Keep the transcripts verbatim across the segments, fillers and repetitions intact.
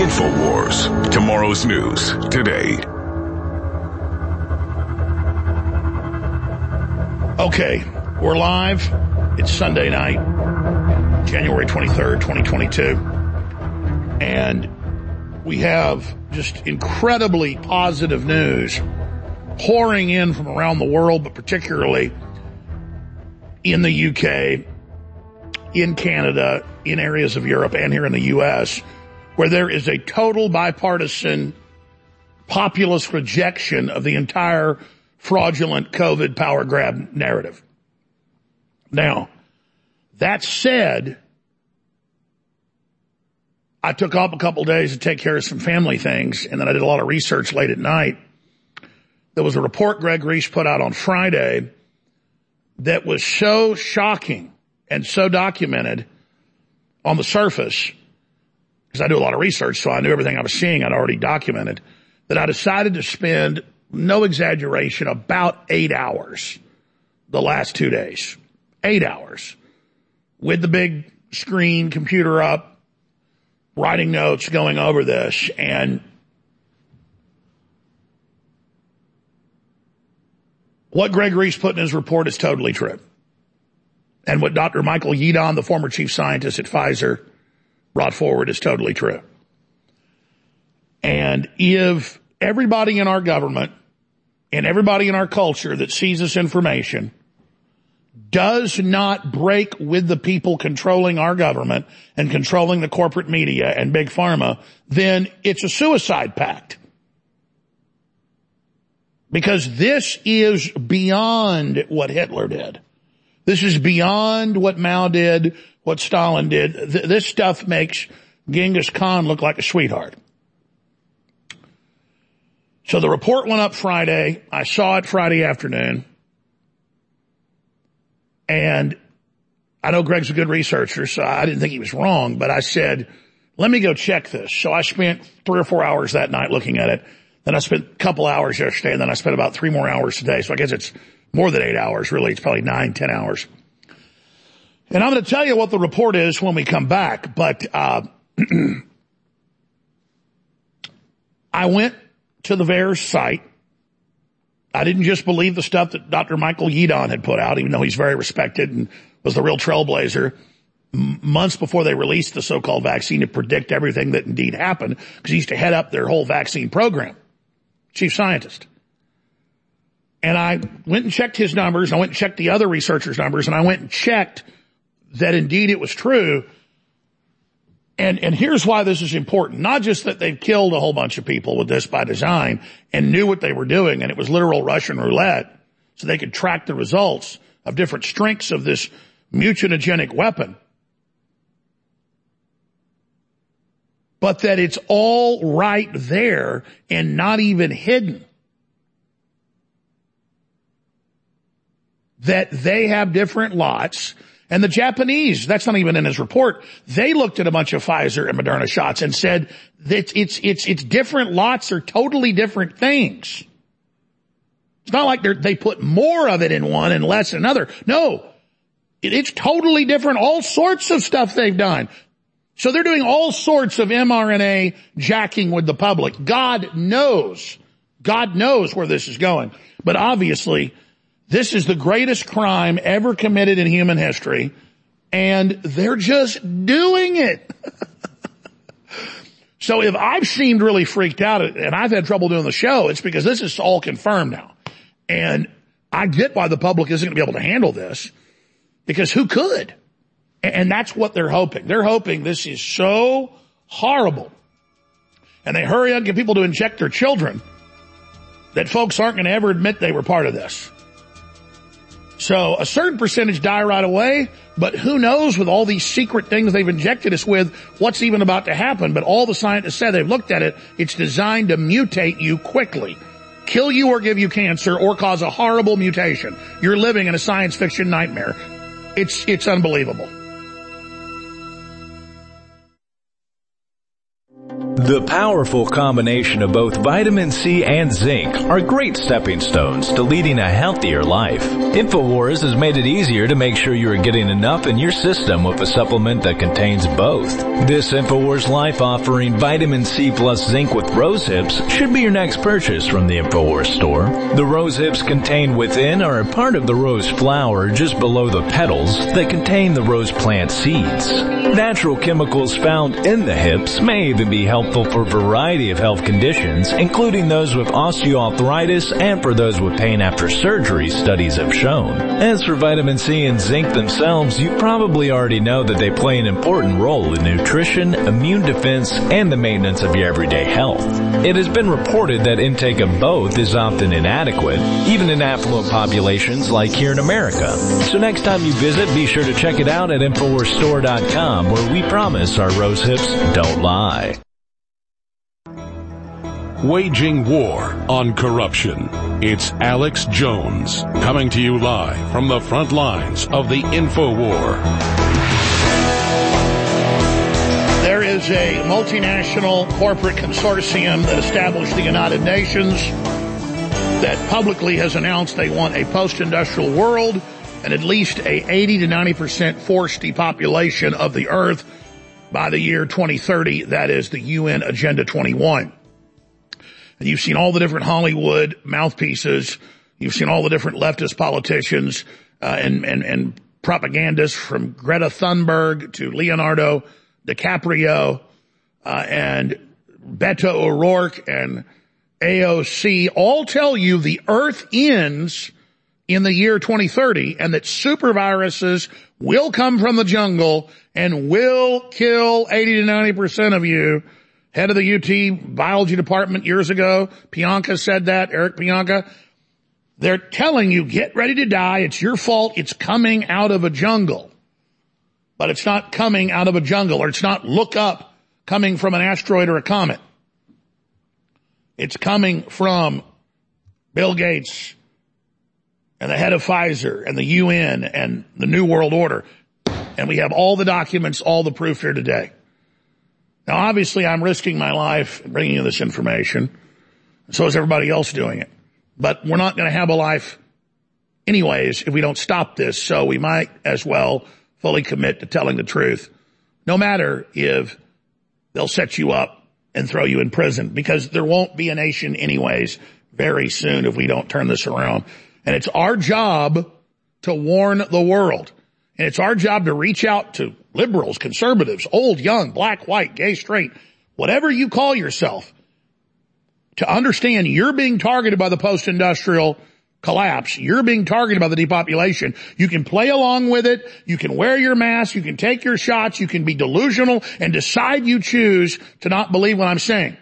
InfoWars. Tomorrow's news today. Okay, we're live. It's Sunday night, January twenty-third, twenty twenty-two. And we have just incredibly positive news pouring in from around the world, but particularly in the U K, in Canada, in areas of Europe, and here in the U S, where there is a total bipartisan populist rejection of the entire fraudulent COVID power grab narrative. Now, that said, I took off a couple days to take care of some family things, and then I did a lot of research late at night. There was a report Greg Reese put out on Friday that was so shocking and so documented on the surface, because I do a lot of research, so I knew everything I was seeing I'd already documented, that I decided to spend, no exaggeration, about eight hours the last two days. Eight hours. With the big screen, computer up, writing notes, going over this, and what Greg Reese put in his report is totally true. And what Doctor Michael Yeadon, the former chief scientist at Pfizer, brought forward is totally true. And if everybody in our government and everybody in our culture that sees this information does not break with the people controlling our government and controlling the corporate media and big pharma, then it's a suicide pact. Because this is beyond what Hitler did. This is beyond what Mao did, what Stalin did. Th- this stuff makes Genghis Khan look like a sweetheart. So the report went up Friday. I saw it Friday afternoon. And I know Greg's a good researcher, so I didn't think he was wrong, but I said, let me go check this. So I spent three or four hours that night looking at it. Then I spent a couple hours yesterday, and then I spent about three more hours today. So I guess it's more than eight hours, really. It's probably nine, ten hours. And I'm going to tell you what the report is when we come back. But uh I went to the V A E R S site. I didn't just believe the stuff that Doctor Michael Yeadon had put out, even though he's very respected and was the real trailblazer m- months before they released the so-called vaccine to predict everything that indeed happened, because he used to head up their whole vaccine program, chief scientist. And I went and checked his numbers. I went and checked the other researchers' numbers, and I went and checked that indeed it was true. And, and here's why this is important. Not just that they've killed a whole bunch of people with this by design and knew what they were doing, and it was literal Russian roulette, so they could track the results of different strengths of this mutagenic weapon. But that it's all right there and not even hidden. That they have different lots. And the Japanese, that's not even in his report, they looked at a bunch of Pfizer and Moderna shots and said that it's, it's, it's different lots are totally different things. It's not like they put more of it in one and less in another. No, it, it's totally different. All sorts of stuff they've done. So they're doing all sorts of mRNA jacking with the public. God knows, God knows where this is going. But obviously, this is the greatest crime ever committed in human history, and they're just doing it. So if I've seemed really freaked out and I've had trouble doing the show, it's because this is all confirmed now. And I get why the public isn't going to be able to handle this, because who could? And that's what they're hoping. They're hoping this is so horrible, and they hurry up and get people to inject their children, that folks aren't going to ever admit they were part of this. So a certain percentage die right away, but who knows with all these secret things they've injected us with, what's even about to happen. But all the scientists said, they've looked at it, it's designed to mutate you quickly. Kill you or give you cancer or cause a horrible mutation. You're living in a science fiction nightmare. It's, it's unbelievable. The powerful combination of both vitamin C and zinc are great stepping stones to leading a healthier life. InfoWars has made it easier to make sure you are getting enough in your system with a supplement that contains both. This InfoWars Life offering vitamin C plus zinc with rose hips should be your next purchase from the InfoWars store. The rose hips contained within are a part of the rose flower just below the petals that contain the rose plant seeds. Natural chemicals found in the hips may even be helpful for a variety of health conditions, including those with osteoarthritis and for those with pain after surgery, studies have shown. As for vitamin C and zinc themselves, you probably already know that they play an important role in nutrition, immune defense, and the maintenance of your everyday health. It has been reported that intake of both is often inadequate, even in affluent populations like here in America. So next time you visit, be sure to check it out at infowars store dot com, where we promise our rose hips don't lie. Waging war on corruption. It's Alex Jones coming to you live from the front lines of the InfoWar. There is a multinational corporate consortium that established the United Nations that publicly has announced they want a post-industrial world and at least a eighty to ninety percent forced depopulation of the earth by the year twenty thirty. That is the U N Agenda twenty-one. And you've seen all the different Hollywood mouthpieces. You've seen all the different leftist politicians uh, and, and, and propagandists, from Greta Thunberg to Leonardo DiCaprio uh, and Beto O'Rourke and A O C, all tell you the earth ends in the year twenty thirty and that super viruses will come from the jungle and will kill eighty to ninety percent of you. Head of the U T biology department years ago, Pianka said that, Eric Pianka. They're telling you, get ready to die. It's your fault. It's coming out of a jungle. But it's not coming out of a jungle, or it's not look up coming from an asteroid or a comet. It's coming from Bill Gates and the head of Pfizer and the U N and the New World Order. And we have all the documents, all the proof here today. Now, obviously, I'm risking my life bringing you this information. So is everybody else doing it. But we're not going to have a life anyways if we don't stop this. So we might as well fully commit to telling the truth, no matter if they'll set you up and throw you in prison, because there won't be a nation anyways very soon if we don't turn this around. And it's our job to warn the world. And it's our job to reach out to liberals, conservatives, old, young, black, white, gay, straight, whatever you call yourself, to understand you're being targeted by the post-industrial collapse. You're being targeted by the depopulation. You can play along with it. You can wear your mask. You can take your shots. You can be delusional and decide you choose to not believe what I'm saying.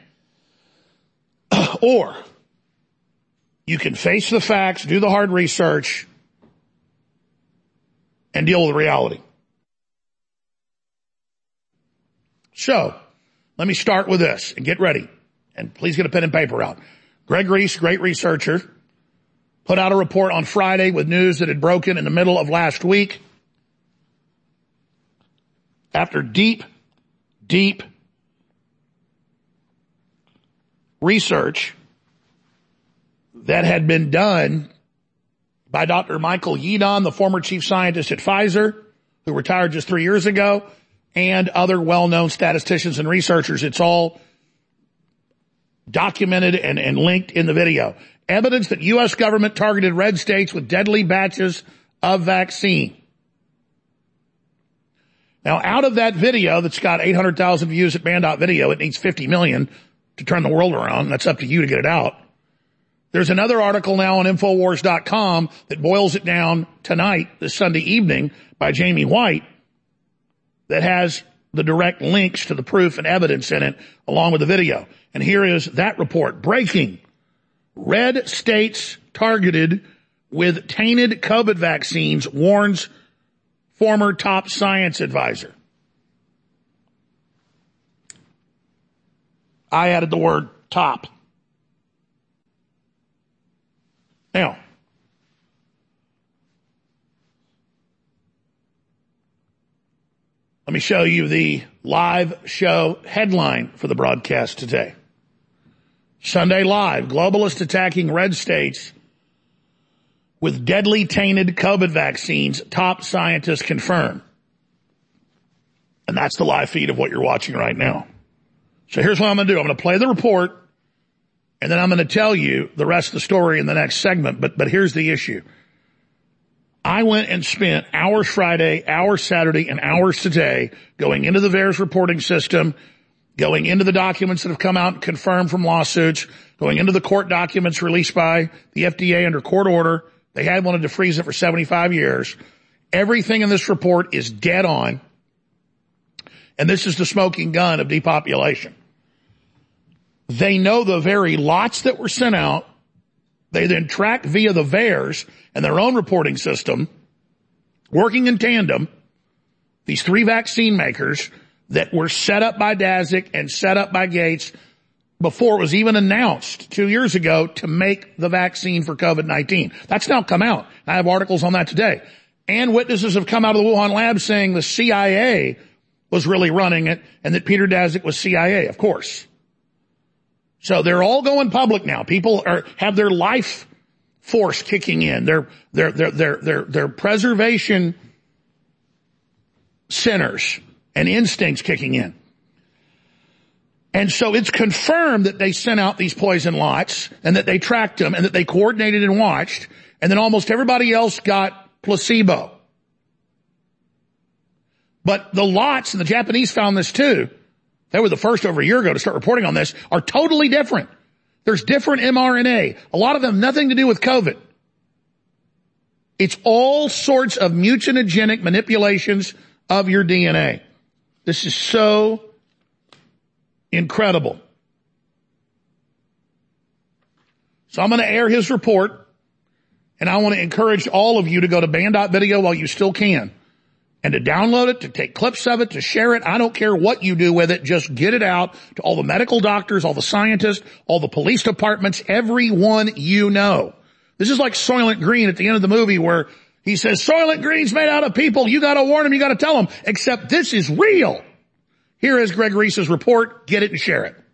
Or you can face the facts, do the hard research, and deal with reality. So, let me start with this and get ready. And please get a pen and paper out. Greg Reese, great researcher, put out a report on Friday with news that had broken in the middle of last week. After deep, deep research that had been done by Doctor Michael Yeadon, the former chief scientist at Pfizer, who retired just three years ago, and other well-known statisticians and researchers. It's all documented and, and linked in the video. Evidence that U S government targeted red states with deadly batches of vaccine. Now, out of that video that's got eight hundred thousand views at band.video, it needs fifty million to turn the world around. That's up to you to get it out. There's another article now on Infowars dot com that boils it down tonight, this Sunday evening, by Jamie White, that has the direct links to the proof and evidence in it, along with the video. And here is that report. Breaking. Red states targeted with tainted COVID vaccines, warns former top science advisor. I added the word top. Now, let Let me show you the live show headline for the broadcast today. Sunday Live, globalists attacking red states with deadly tainted COVID vaccines, top scientists confirm. And that's the live feed of what you're watching right now. So here's what I'm going to do. I'm going to play the report, and then I'm going to tell you the rest of the story in the next segment. But, but here's the issue. I went and spent hours Friday, hours Saturday, and hours today going into the VAERS reporting system, going into the documents that have come out and confirmed from lawsuits, going into the court documents released by the F D A under court order. They had wanted to freeze it for seventy-five years. Everything in this report is dead on. And this is the smoking gun of depopulation. They know the very lots that were sent out. They then track via the VAERS and their own reporting system, working in tandem, these three vaccine makers that were set up by Daszak and set up by Gates before it was even announced two years ago to make the vaccine for COVID nineteen. That's now come out. I have articles on that today. And witnesses have come out of the Wuhan lab saying the C I A was really running it and that Peter Daszak was C I A, of course. So they're all going public now. People are, have their life force kicking in, their, their, their, their, their, their preservation centers and instincts kicking in. And so it's confirmed that they sent out these poison lots and that they tracked them and that they coordinated and watched, and then almost everybody else got placebo. But the lots, and the Japanese found this too, they were the first over a year ago to start reporting on this, are totally different. There's different mRNA. A lot of them nothing to do with COVID. It's all sorts of mutagenic manipulations of your D N A. This is so incredible. So I'm going to air his report, and I want to encourage all of you to go to band dot video while you still can, and to download it, to take clips of it, to share it. I don't care what you do with it. Just get it out to all the medical doctors, all the scientists, all the police departments, everyone you know. This is like Soylent Green at the end of the movie where he says, Soylent Green's made out of people. You got to warn them. You got to tell them. Except this is real. Here is Greg Reese's report. Get it and share it.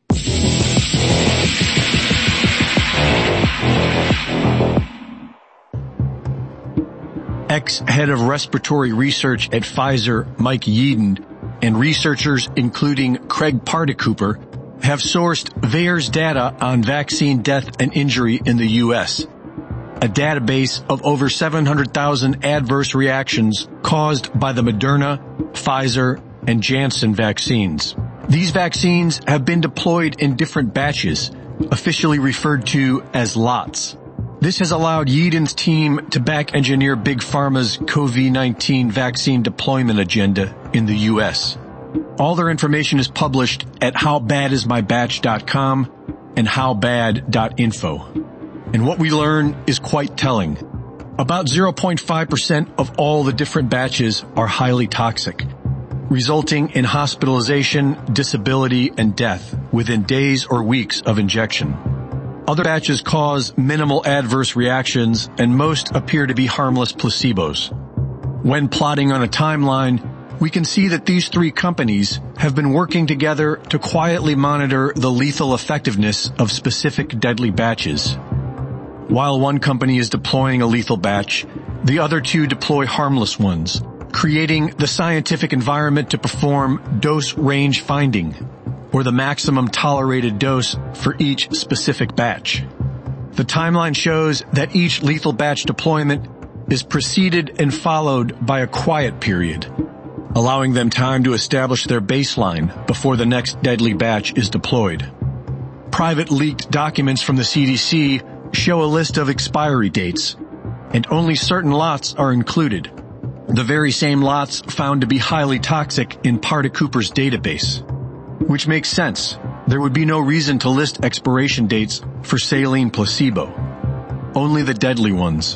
Ex-head of respiratory research at Pfizer, Mike Yeadon, and researchers including Craig Particooper have sourced VAERS data on vaccine death and injury in the U S, a database of over seven hundred thousand adverse reactions caused by the Moderna, Pfizer, and Janssen vaccines. These vaccines have been deployed in different batches, officially referred to as lots. This has allowed Yeadon's team to back engineer Big Pharma's COVID nineteen vaccine deployment agenda in the U S. All their information is published at how bad is my batch dot com and how bad dot info. And what we learn is quite telling. About zero point five percent of all the different batches are highly toxic, resulting in hospitalization, disability, and death within days or weeks of injection. Other batches cause minimal adverse reactions, and most appear to be harmless placebos. When plotting on a timeline, we can see that these three companies have been working together to quietly monitor the lethal effectiveness of specific deadly batches. While one company is deploying a lethal batch, the other two deploy harmless ones, creating the scientific environment to perform dose range finding, or the maximum tolerated dose for each specific batch. The timeline shows that each lethal batch deployment is preceded and followed by a quiet period, allowing them time to establish their baseline before the next deadly batch is deployed. Private leaked documents from the C D C show a list of expiry dates, and only certain lots are included, the very same lots found to be highly toxic in Particooper's database. Which makes sense. There would be no reason to list expiration dates for saline placebo. Only the deadly ones.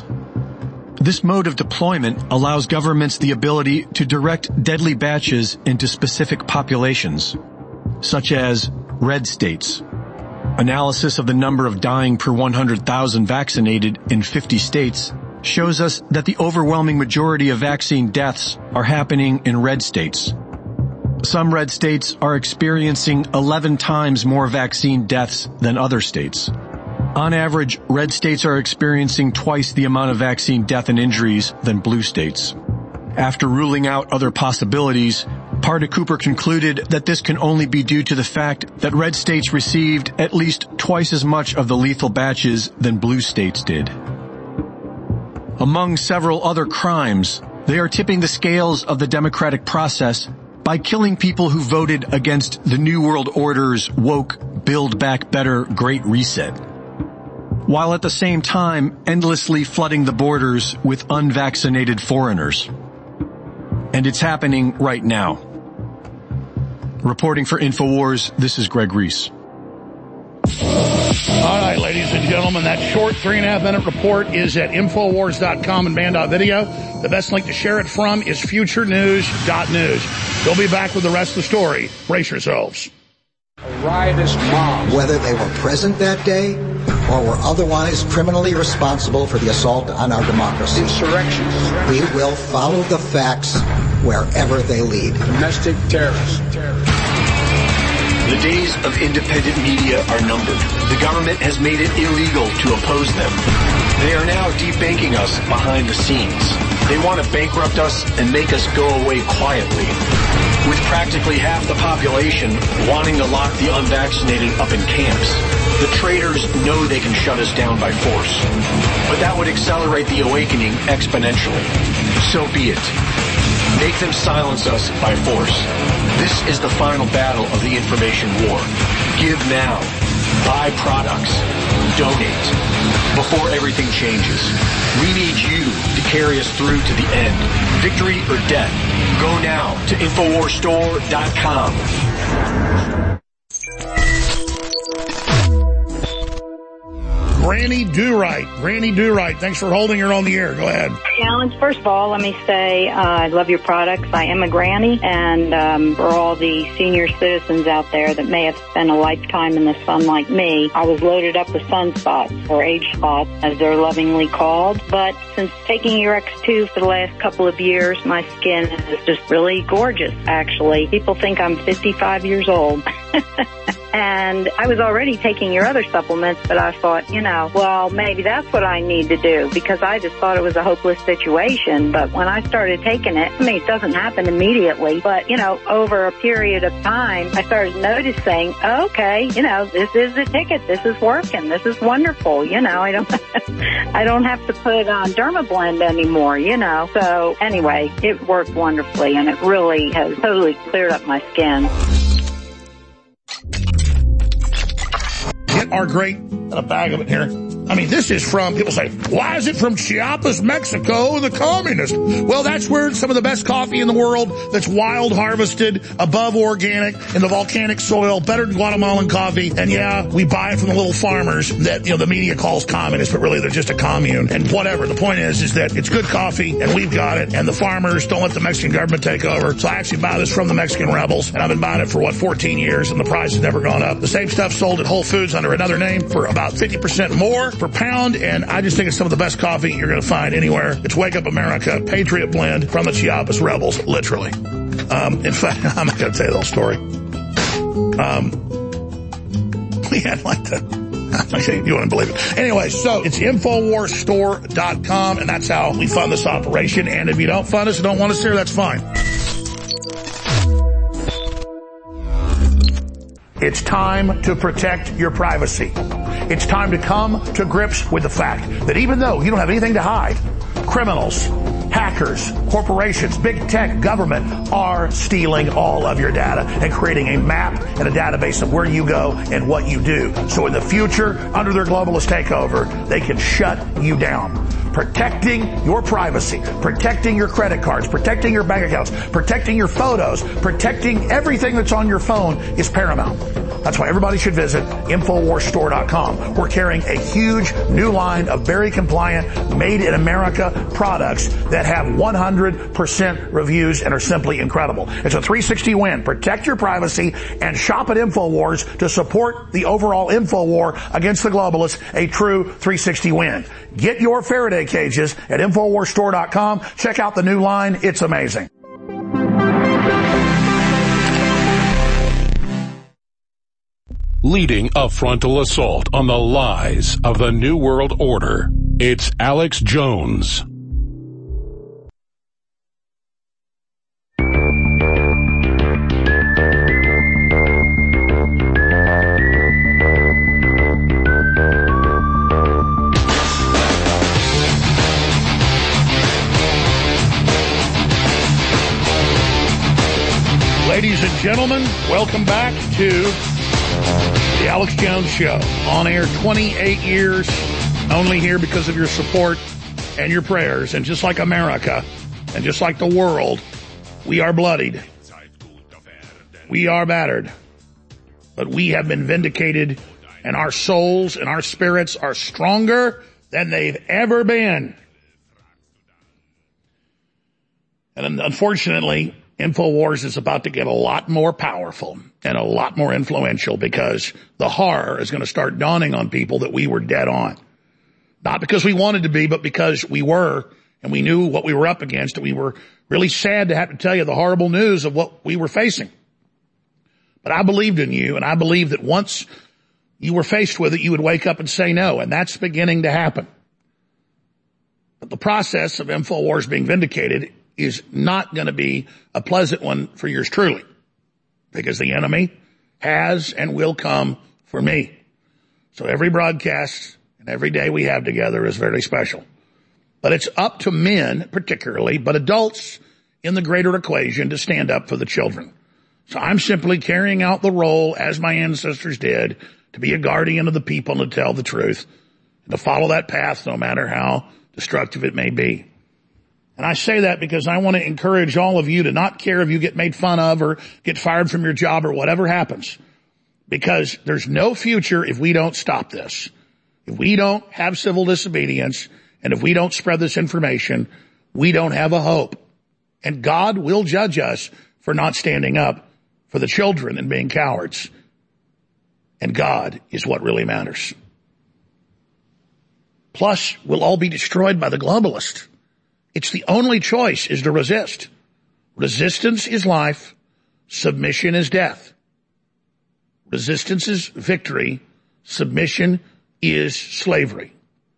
This mode of deployment allows governments the ability to direct deadly batches into specific populations, such as red states. Analysis of the number of dying per one hundred thousand vaccinated in fifty states shows us that the overwhelming majority of vaccine deaths are happening in red states. Some red states are experiencing eleven times more vaccine deaths than other states. On average, red states are experiencing twice the amount of vaccine death and injuries than blue states. After ruling out other possibilities, Parda-Cooper concluded that this can only be due to the fact that red states received at least twice as much of the lethal batches than blue states did. Among several other crimes, they are tipping the scales of the democratic process by killing people who voted against the New World Order's woke, Build Back Better Great Reset, while at the same time endlessly flooding the borders with unvaccinated foreigners. And it's happening right now. Reporting for InfoWars, this is Greg Reese. All right, ladies and gentlemen, that short three and a half minute report is at Infowars dot com and Band dot video. The best link to share it from is Future News dot news. We'll be back with the rest of the story. Brace yourselves. A riotous mob. Whether they were present that day or were otherwise criminally responsible for the assault on our democracy. Insurrections. We will follow the facts wherever they lead. Domestic terrorists. Terrorists. The days of independent media are numbered. The government has made it illegal to oppose them. They are now debanking us behind the scenes. They want to bankrupt us and make us go away quietly. With practically half the population wanting to lock the unvaccinated up in camps, the traitors know they can shut us down by force. But that would accelerate the awakening exponentially. So be it. Make them silence us by force. This is the final battle of the information war. Give now. Buy products. Donate. Before everything changes. We need you to carry us through to the end. Victory or death. Go now to Infowars Store dot com. Granny Do-Right. Granny Do-Right, thanks for holding her on the air. Go ahead. Alan, first of all, let me say uh, I love your products. I am a granny, and um, for all the senior citizens out there that may have spent a lifetime in the sun like me, I was loaded up with sunspots, or age spots, as they're lovingly called. But since taking your X two for the last couple of years, my skin is just really gorgeous, actually. People think I'm fifty-five years old. And I was already taking your other supplements, but I thought, you know, well, maybe that's what I need to do, because I just thought it was a hopeless situation. But when I started taking it, I mean, it doesn't happen immediately, but, you know, over a period of time, I started noticing, okay, you know, this is the ticket. This is working. This is wonderful. You know, I don't, I don't have to put on Dermablend anymore, you know. So anyway, it worked wonderfully, and it really has totally cleared up my skin. Get our great, a bag of it here. I mean, this is from, people say, why is it from Chiapas, Mexico, the communist? Well, that's where some of the best coffee in the world that's wild harvested, above organic, in the volcanic soil, better than Guatemalan coffee. And yeah, we buy it from the little farmers that, you know, the media calls communist, but really they're just a commune. And whatever. The point is, is that it's good coffee, and we've got it, and the farmers don't let the Mexican government take over. So I actually buy this from the Mexican rebels, and I've been buying it for, what, fourteen years, and the price has never gone up. The same stuff sold at Whole Foods under another name for about fifty percent more per pound, and I just think it's some of the best coffee you're going to find anywhere. It's Wake Up America, Patriot Blend from the Chiapas Rebels, literally. Um, in fact, I'm not going to tell you the whole story. Um, we had like the, you wouldn't believe it. Anyway, so it's Infowars Store dot com, and that's how we fund this operation. And if you don't fund us and don't want us here, that's fine. It's time to protect your privacy. It's time to come to grips with the fact that even though you don't have anything to hide, criminals, hackers, corporations, big tech, government are stealing all of your data and creating a map and a database of where you go and what you do. So in the future, under their globalist takeover, they can shut you down. Protecting your privacy, protecting your credit cards, protecting your bank accounts, protecting your photos, protecting everything that's on your phone is paramount. That's why everybody should visit Infowars Store dot com. We're carrying a huge new line of very compliant, made in America products that have one hundred percent reviews and are simply incredible. It's a three sixty win. Protect your privacy and shop at InfoWars to support the overall info war against the globalists, a true three sixty win. Get your Faraday cages at Infowars Store dot com. Check out the new line. It's amazing. Leading a frontal assault on the lies of the New World Order, it's Alex Jones. Ladies and gentlemen, welcome back to the Alex Jones Show. On air twenty-eight years, only here because of your support and your prayers. And just like America, and just like the world, we are bloodied. We are battered. But we have been vindicated, and our souls and our spirits are stronger than they've ever been. And unfortunately, InfoWars is about to get a lot more powerful and a lot more influential because the horror is going to start dawning on people that we were dead on. Not because we wanted to be, but because we were, and we knew what we were up against, and we were really sad to have to tell you the horrible news of what we were facing. But I believed in you, and I believed that once you were faced with it, you would wake up and say no, and that's beginning to happen. But the process of InfoWars being vindicated is not going to be a pleasant one for yours truly, because the enemy has and will come for me. So every broadcast and every day we have together is very special. But it's up to men particularly, but adults in the greater equation, to stand up for the children. So I'm simply carrying out the role, as my ancestors did, to be a guardian of the people and to tell the truth, and to follow that path no matter how destructive it may be. And I say that because I want to encourage all of you to not care if you get made fun of or get fired from your job or whatever happens. Because there's no future if we don't stop this. If we don't have civil disobedience, and if we don't spread this information, we don't have a hope. And God will judge us for not standing up for the children and being cowards. And God is what really matters. Plus, we'll all be destroyed by the globalists. It's the only choice is to resist. Resistance is life. Submission is death. Resistance is victory. Submission is slavery.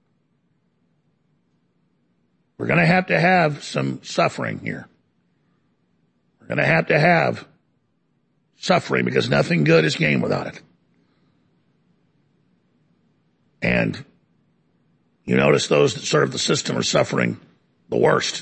We're going to have to have some suffering here. We're going to have to have suffering because nothing good is gained without it. And you notice those that serve the system are suffering the worst,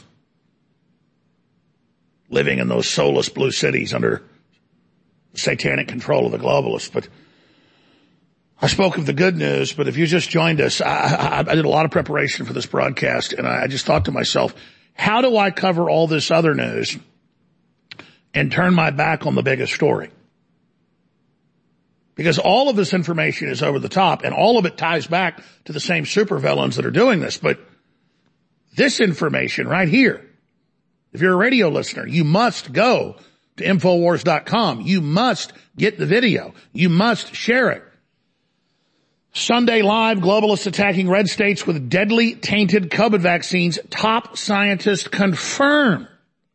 living in those soulless blue cities under the satanic control of the globalists. But I spoke of the good news, but if you just joined us, I, I, I did a lot of preparation for this broadcast, and I just thought to myself, how do I cover all this other news and turn my back on the biggest story? Because all of this information is over the top, and all of it ties back to the same supervillains that are doing this. But this information right here, if you're a radio listener, you must go to Infowars dot com. You must get the video. You must share it. Sunday Live, globalists attacking red states with deadly tainted COVID vaccines. Top scientists confirm.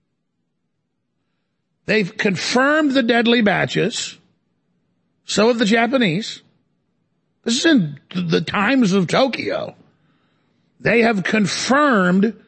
They've confirmed the deadly batches. So have the Japanese. This is in the Times of Tokyo. They have confirmed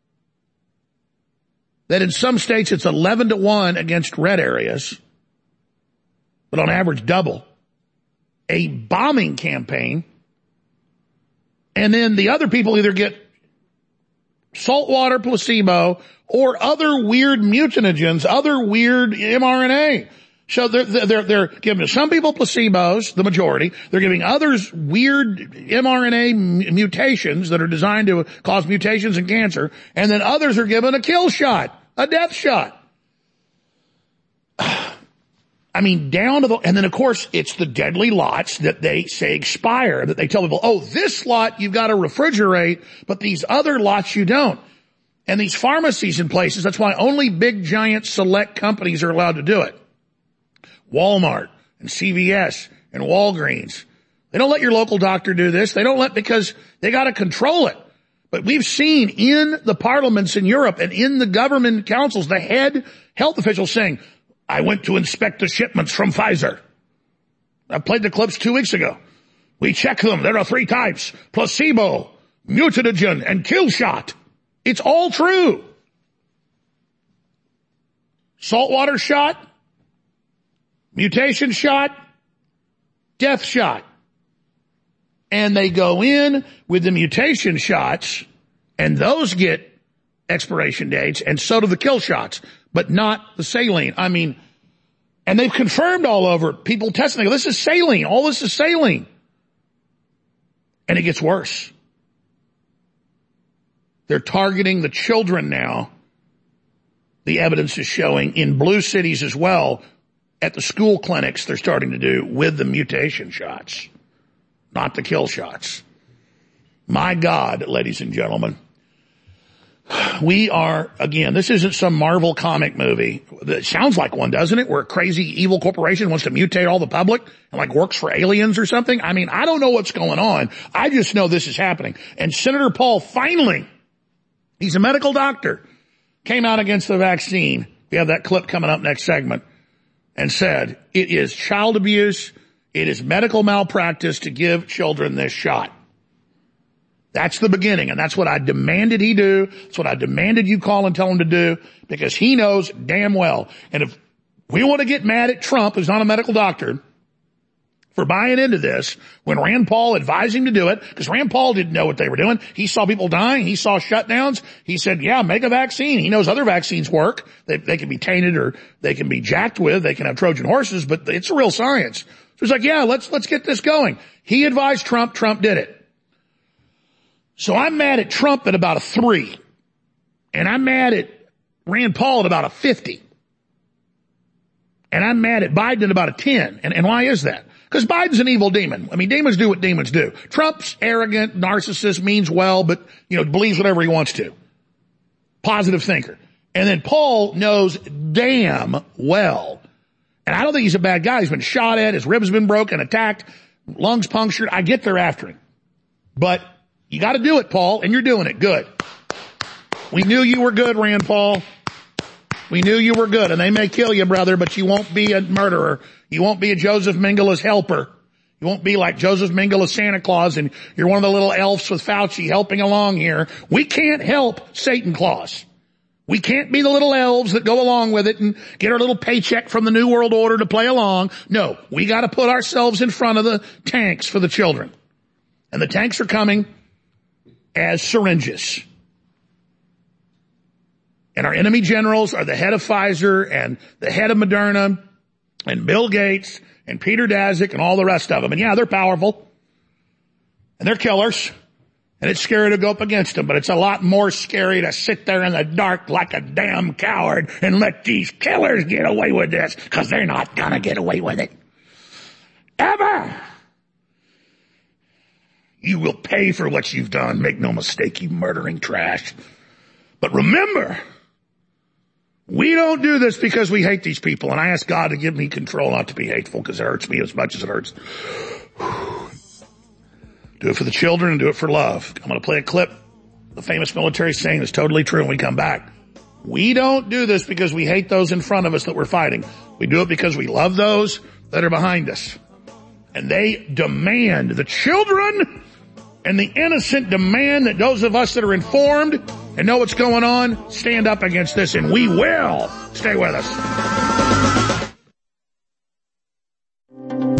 that in some states it's eleven to one against red areas, but on average double. A bombing campaign. And then the other people either get saltwater placebo or other weird mutagens, other weird mRNA. So they're, they're, they're giving some people placebos, the majority. They're giving others weird mRNA mutations that are designed to cause mutations in cancer. And then others are given a kill shot, a death shot. I mean, down to the, and then of course it's the deadly lots that they say expire, that they tell people, oh, this lot you've got to refrigerate, but these other lots you don't. And these pharmacies in places, that's why only big, giant, select companies are allowed to do it. Walmart and C V S and Walgreens. They don't let your local doctor do this. They don't let, because they got to control it. But we've seen in the parliaments in Europe and in the government councils, the head health officials saying, I went to inspect the shipments from Pfizer. I played the clips two weeks ago. We check them. There are three types: placebo, mutagen, and kill shot. It's all true. Saltwater shot, mutation shot, death shot. And they go in with the mutation shots, and those get expiration dates, and so do the kill shots, but not the saline. I mean, and they've confirmed all over, people testing, this is saline, all this is saline. And it gets worse. They're targeting the children now. The evidence is showing in blue cities as well, at the school clinics they're starting to do with the mutation shots, not the kill shots. My God, ladies and gentlemen. We are, again, this isn't some Marvel comic movie. It sounds like one, doesn't it? Where a crazy evil corporation wants to mutate all the public and like works for aliens or something. I mean, I don't know what's going on. I just know this is happening. And Senator Paul finally, he's a medical doctor, came out against the vaccine. We have that clip coming up next segment, and said it is child abuse. It is medical malpractice to give children this shot. That's the beginning, and that's what I demanded he do. That's what I demanded you call and tell him to do, because he knows damn well. And if we want to get mad at Trump, who's not a medical doctor, for buying into this, when Rand Paul advised him to do it, because Rand Paul didn't know what they were doing. He saw people dying. He saw shutdowns. He said, yeah, make a vaccine. He knows other vaccines work. They, they can be tainted or they can be jacked with. They can have Trojan horses, but it's a real science. So he's like, yeah, let's, let's get this going. He advised Trump. Trump did it. So I'm mad at Trump at about a three. And I'm mad at Rand Paul at about a fifty. And I'm mad at Biden at about a ten. And, and why is that? Because Biden's an evil demon. I mean, demons do what demons do. Trump's arrogant, narcissist, means well, but, you know, believes whatever he wants to. Positive thinker. And then Paul knows damn well. And I don't think he's a bad guy. He's been shot at, his ribs have been broken, attacked, lungs punctured. I get they're after him. But you got to do it, Paul, and you're doing it. Good. We knew you were good, Rand Paul. We knew you were good, and they may kill you, brother, but you won't be a murderer. You won't be a Joseph Mengele's helper. You won't be like Joseph Mengele's Santa Claus, and you're one of the little elves with Fauci helping along here. We can't help Satan Claus. We can't be the little elves that go along with it and get our little paycheck from the New World Order to play along. No, we got to put ourselves in front of the tanks for the children. And the tanks are coming as syringes. And our enemy generals are the head of Pfizer and the head of Moderna and Bill Gates and Peter Daszak and all the rest of them. And yeah, they're powerful. And they're killers. And it's scary to go up against them. But it's a lot more scary to sit there in the dark like a damn coward and let these killers get away with this. Because they're not going to get away with it. Ever. You will pay for what you've done. Make no mistake, you murdering trash. But remember, we don't do this because we hate these people. And I ask God to give me control not to be hateful, because it hurts me as much as it hurts. Do it for the children and do it for love. I'm going to play a clip. The famous military saying that's totally true when we come back. We don't do this because we hate those in front of us that we're fighting. We do it because we love those that are behind us. And they demand, the children and the innocent demand that those of us that are informed and know what's going on stand up against this, and we will. Stay with us.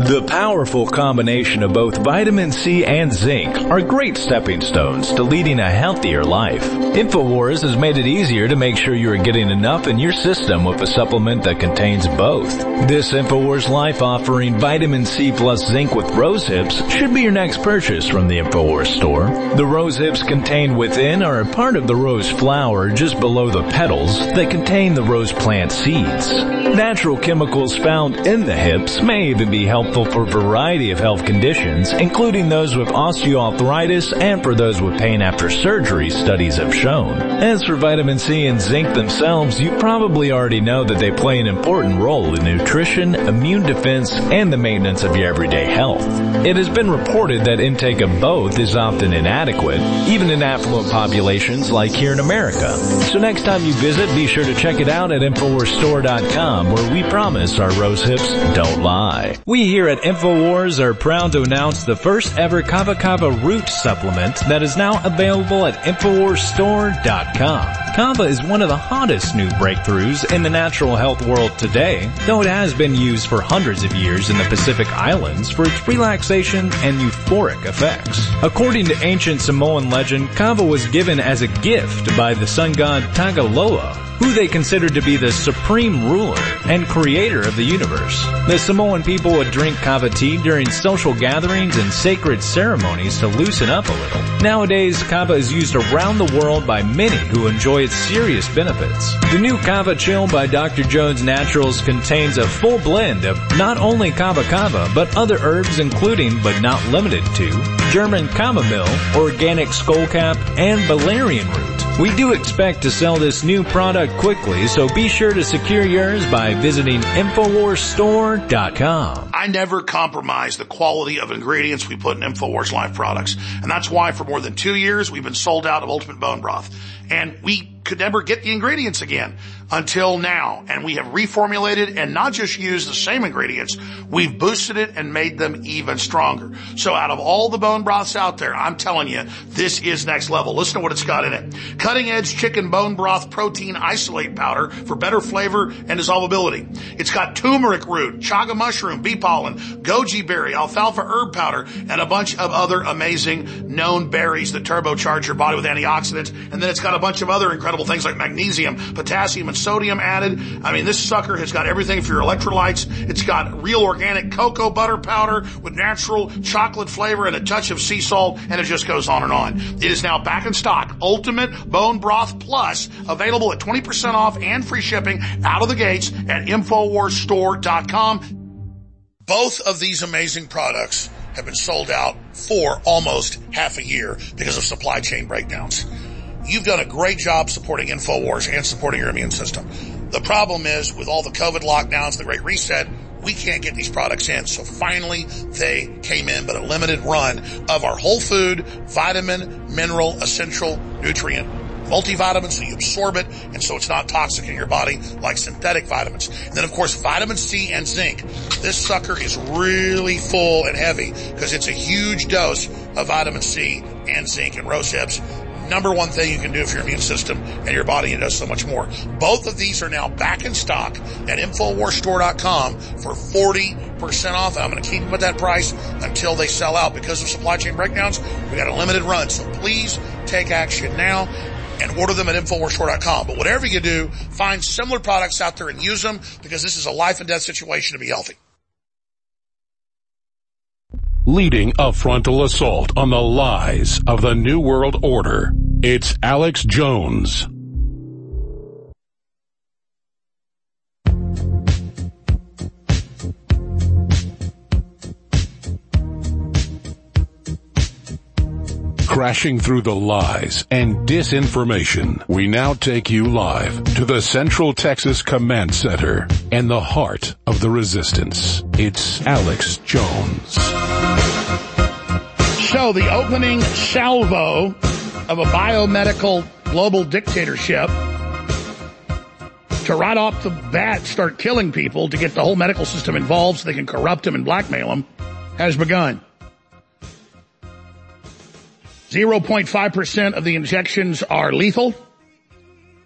The powerful combination of both vitamin C and zinc are great stepping stones to leading a healthier life. InfoWars has made it easier to make sure you are getting enough in your system with a supplement that contains both. This InfoWars Life offering vitamin C plus zinc with rose hips should be your next purchase from the InfoWars store. The rose hips contained within are a part of the rose flower just below the petals that contain the rose plant seeds. Natural chemicals found in the hips may even be helpful for a variety of health conditions, including those with osteoarthritis and for those with pain after surgery, studies have shown. As for vitamin C and zinc themselves, you probably already know that they play an important role in nutrition, immune defense, and the maintenance of your everyday health. It has been reported that intake of both is often inadequate, even in affluent populations like here in America. So next time you visit, be sure to check it out at Infowars Store dot com, where we promise our rose hips don't lie. We here at InfoWars are proud to announce the first ever Kava Kava root supplement that is now available at Infowars Store dot com. Kava is one of the hottest new breakthroughs in the natural health world today, though it has been used for hundreds of years in the Pacific Islands for its relaxation and euphoric effects. According to ancient Samoan legend, Kava was given as a gift by the sun god Tagaloa, who they considered to be the supreme ruler and creator of the universe. The Samoan people would drink kava tea during social gatherings and sacred ceremonies to loosen up a little. Nowadays, kava is used around the world by many who enjoy its serious benefits. The new Kava Chill by Doctor Jones Naturals contains a full blend of not only kava kava, but other herbs including, but not limited to, German chamomile, organic skullcap, and valerian root. We do expect to sell this new product quickly, so be sure to secure yours by visiting Infowars Store dot com. I never compromise the quality of ingredients we put in InfoWars Life products. And that's why for more than two years we've been sold out of Ultimate Bone Broth. And we could never get the ingredients again until now. And we have reformulated and not just used the same ingredients, we've boosted it and made them even stronger. So out of all the bone broths out there, I'm telling you, this is next level. Listen to what it's got in it. Cutting edge chicken bone broth protein isolate powder for better flavor and dissolvability. It's got turmeric root, chaga mushroom, bee pollen, goji berry, alfalfa herb powder, and a bunch of other amazing known berries that turbocharge your body with antioxidants. And then it's got a bunch of other incredible things like magnesium, potassium, and sodium added. I mean, this sucker has got everything for your electrolytes. It's got real organic cocoa butter powder with natural chocolate flavor and a touch of sea salt, and it just goes on and on. It is now back in stock. Ultimate Bone Broth Plus, available at twenty percent off and free shipping out of the gates at Infowars Store dot com. Both of these amazing products have been sold out for almost half a year because of supply chain breakdowns. You've done a great job supporting InfoWars and supporting your immune system. The problem is, with all the COVID lockdowns, the Great Reset, we can't get these products in. So finally, they came in, but a limited run of our whole food, vitamin, mineral, essential, nutrient, multivitamin, so you absorb it, and so it's not toxic in your body like synthetic vitamins. And then, of course, vitamin C and zinc. This sucker is really full and heavy because it's a huge dose of vitamin C and zinc and rose hips. Number one thing you can do for your immune system and your body, and does so much more. Both of these are now back in stock at Infowars Store dot com for forty percent off. And I'm going to keep them at that price until they sell out. Because of supply chain breakdowns, we got a limited run. So please take action now and order them at Infowars Store dot com. But whatever you do, find similar products out there and use them, because this is a life and death situation to be healthy. Leading a frontal assault on the lies of the New World Order, it's Alex Jones. Crashing through the lies and disinformation, we now take you live to the Central Texas Command Center and the heart of the resistance. It's Alex Jones. So the opening salvo of a biomedical global dictatorship to right off the bat start killing people to get the whole medical system involved so they can corrupt them and blackmail them has begun. zero point five percent of the injections are lethal.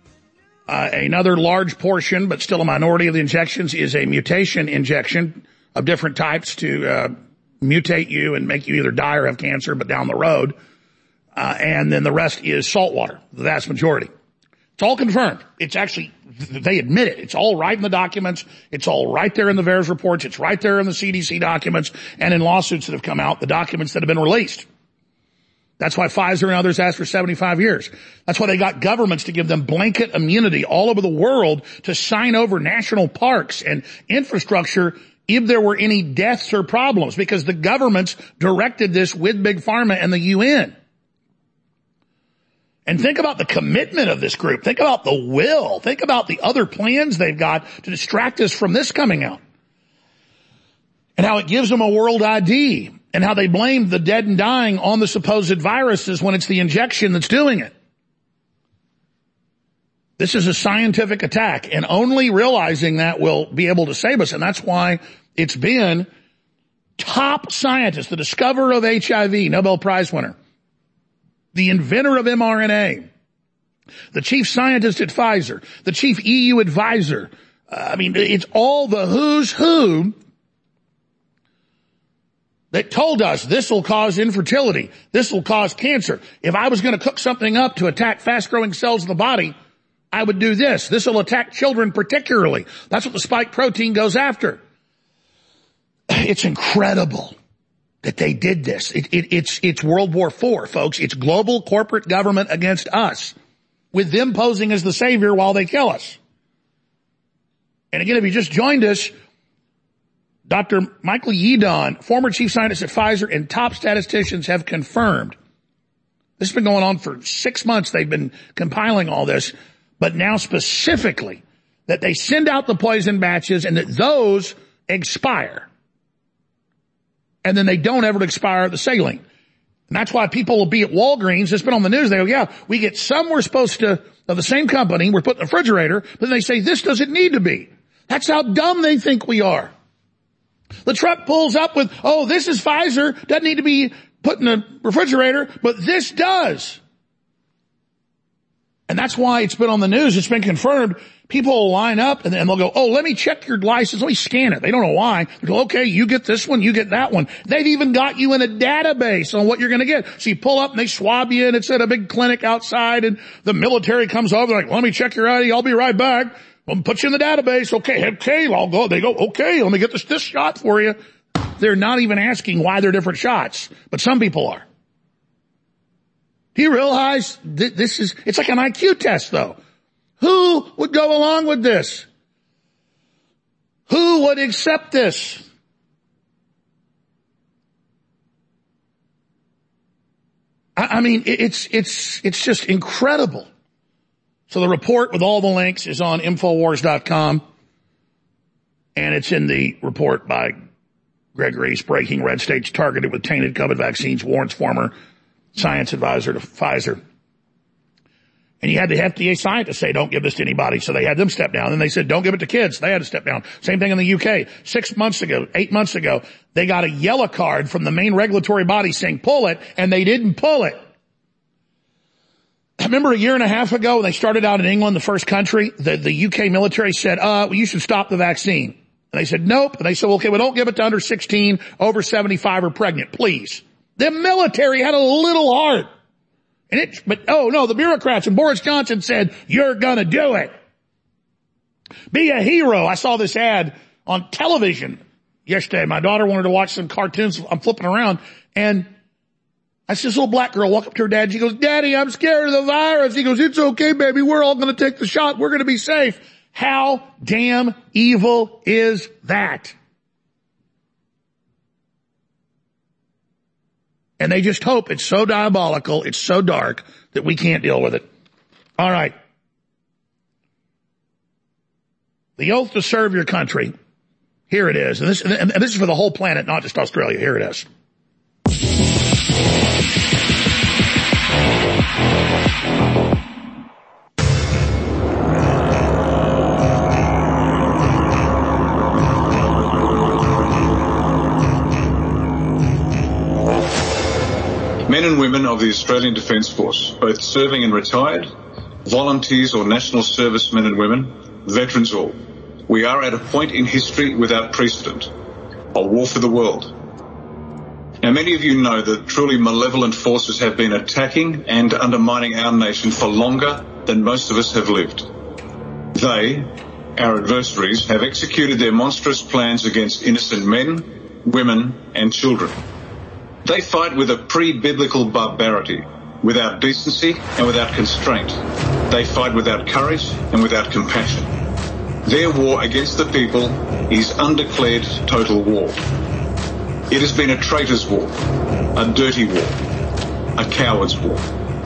Uh, another large portion, but still a minority of the injections, is a mutation injection, of different types to uh, mutate you and make you either die or have cancer, but down the road. Uh, and then the rest is salt water, the vast majority. It's all confirmed. It's actually, they admit it. It's all right in the documents. It's all right there in the VAERS reports. It's right there in the C D C documents and in lawsuits that have come out, the documents that have been released. That's why Pfizer and others asked for seventy-five years. That's why they got governments to give them blanket immunity all over the world to sign over national parks and infrastructure if there were any deaths or problems, because the governments directed this with Big Pharma and the U N. And think about the commitment of this group. Think about the will. Think about the other plans they've got to distract us from this coming out. And how it gives them a world I D. And how they blame the dead and dying on the supposed viruses when it's the injection that's doing it. This is a scientific attack, and only realizing that will be able to save us. And that's why it's been top scientists, the discoverer of H I V, Nobel Prize winner, the inventor of mRNA, the chief scientist at Pfizer, the chief E U advisor. Uh, I mean, it's all the who's who that told us this will cause infertility, this will cause cancer. If I was going to cook something up to attack fast-growing cells in the body, I would do this. This will attack children particularly. That's what the spike protein goes after. It's incredible that they did this. It, it, it's, it's World War Four, folks. It's global corporate government against us, with them posing as the savior while they kill us. And again, if you just joined us, Doctor Michael Yeadon, former chief scientist at Pfizer, and top statisticians have confirmed. This has been going on for six months. They've been compiling all this, but now specifically that they send out the poison batches and that those expire. And then they don't ever expire the saline. And that's why people will be at Walgreens. It's been on the news. They go, yeah, we get some we're supposed to, of the same company, we're put in the refrigerator, but then they say this doesn't need to be. That's how dumb they think we are. The truck pulls up with, oh, this is Pfizer, doesn't need to be put in the refrigerator, but this does. And that's why it's been on the news. It's been confirmed. People will line up and then they'll go, oh, let me check your license. Let me scan it. They don't know why. They go, okay, you get this one, you get that one. They've even got you in a database on what you're going to get. So you pull up and they swab you and it's at a big clinic outside and the military comes over. They're like, let me check your I D. I'll be right back. I'll put you in the database. Okay, okay, I'll go. They go, okay, let me get this, this shot for you. They're not even asking why they're different shots, but some people are. Do you realize th- this is, it's like an I Q test though. Who would go along with this? Who would accept this? I, I mean, it, it's, it's, it's just incredible. So the report with all the links is on Infowars dot com, and it's in the report by Greg Reese, Breaking Red States Targeted with Tainted COVID Vaccines, warns former science advisor to Pfizer. And you had the F D A scientists say, don't give this to anybody, so they had them step down. And they said, don't give it to kids. They had to step down. Same thing in the U K. Six months ago, eight months ago, they got a yellow card from the main regulatory body saying pull it, and they didn't pull it. I remember a year and a half ago when they started out in England, the first country, the, the U K military said, uh, well, you should stop the vaccine. And they said, nope. And they said, well, okay, well, don't give it to under sixteen, over seventy-five or pregnant, please. The military had a little heart. And it, but, oh no, the bureaucrats and Boris Johnson said, you're gonna do it. Be a hero. I saw this ad on television yesterday. My daughter wanted to watch some cartoons. I'm flipping around and I see this little black girl walk up to her dad. She goes, Daddy, I'm scared of the virus. He goes, it's okay, baby. We're all going to take the shot. We're going to be safe. How damn evil is that? And they just hope it's so diabolical, it's so dark that we can't deal with it. All right. The oath to serve your country. Here it is. And this, and this is for the whole planet, not just Australia. Here it is. Men and women of the Australian Defence Force, both serving and retired, volunteers or national servicemen and women, veterans all. We are at a point in history without precedent. a war for the world. Now, many of you know that truly malevolent forces have been attacking and undermining our nation for longer than most of us have lived. They, our adversaries, have executed their monstrous plans against innocent men, women, and children. They fight with a pre-biblical barbarity, without decency and without constraint. They fight without courage and without compassion. Their war against the people is undeclared total war. It has been a traitor's war, a dirty war, a coward's war.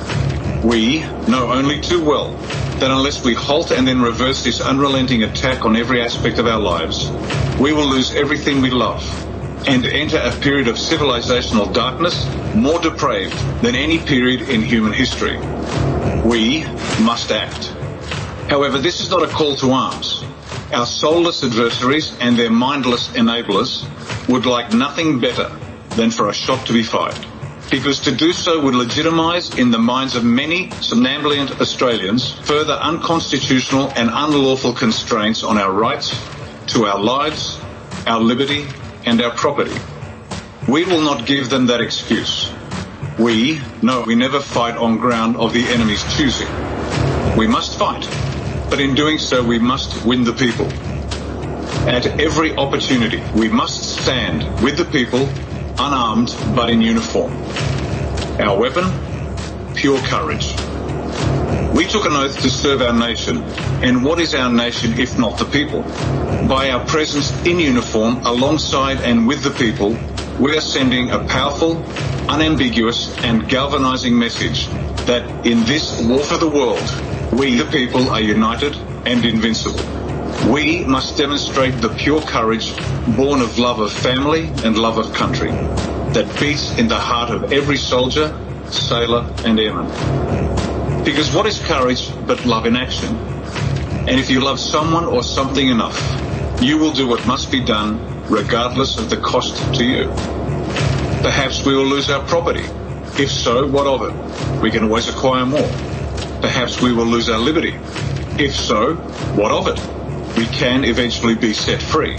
We know only too well that unless we halt and then reverse this unrelenting attack on every aspect of our lives, we will lose everything we love and enter a period of civilizational darkness more depraved than any period in human history. We must act. However, this is not a call to arms. Our soulless adversaries and their mindless enablers would like nothing better than for a shot to be fired, because to do so would legitimise in the minds of many somnambulant Australians further unconstitutional and unlawful constraints on our rights to our lives, our liberty and our property. We will not give them that excuse. We know we never fight on ground of the enemy's choosing. We must fight, but in doing so we must win the people. At every opportunity, we must stand with the people, unarmed but in uniform. Our weapon? Pure courage. We took an oath to serve our nation, and what is our nation if not the people? By our presence in uniform, alongside and with the people, we are sending a powerful, unambiguous and galvanizing message that in this war for the world, we the people are united and invincible. We must demonstrate the pure courage born of love of family and love of country that beats in the heart of every soldier, sailor and airman. Because what is courage but love in action? And if you love someone or something enough, you will do what must be done regardless of the cost to you. Perhaps we will lose our property. If so, what of it? We can always acquire more. Perhaps we will lose our liberty. If so, what of it? We can eventually be set free.